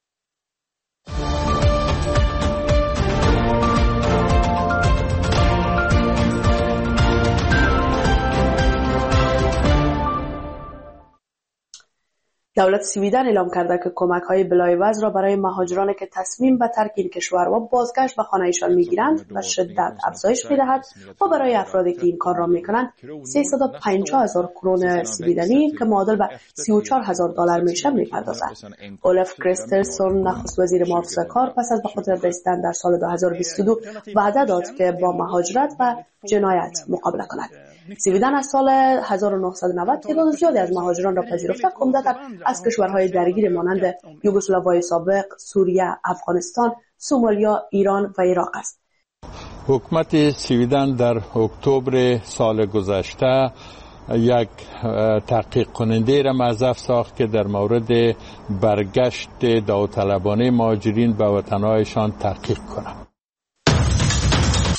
دولت سویدن اعلام کرده که کمک‌های بلایوز را برای مهاجرانی که تصمیم به ترک این کشور و بازگشت به خانه‌شان می‌گیرند به شدت افزایش می‌دهد و برای افرادی که این کار را می‌کنند 350,000 کرون سویدنی که معادل به $34,000 میشه می‌پردازد. اولف کریسترسون نخست وزیر محافظه کار پس از به قدرت رسیدن در سال 2022 وعده داد که با مهاجرت و جنایت مقابله کند. سویدن از سال 1990 تعداد زیادی از مهاجران را پذیرفته که عمدتاً از کشورهای درگیر مانند یوگسلاوی سابق، سوریه، افغانستان، سومالیا، ایران و عراق است. حکومت سویدن در اکتبر سال گذشته یک تحقیق کننده را موظف ساخت که در مورد برگشت داوطلبانه مهاجرین به وطنهایشان تحقیق کنند.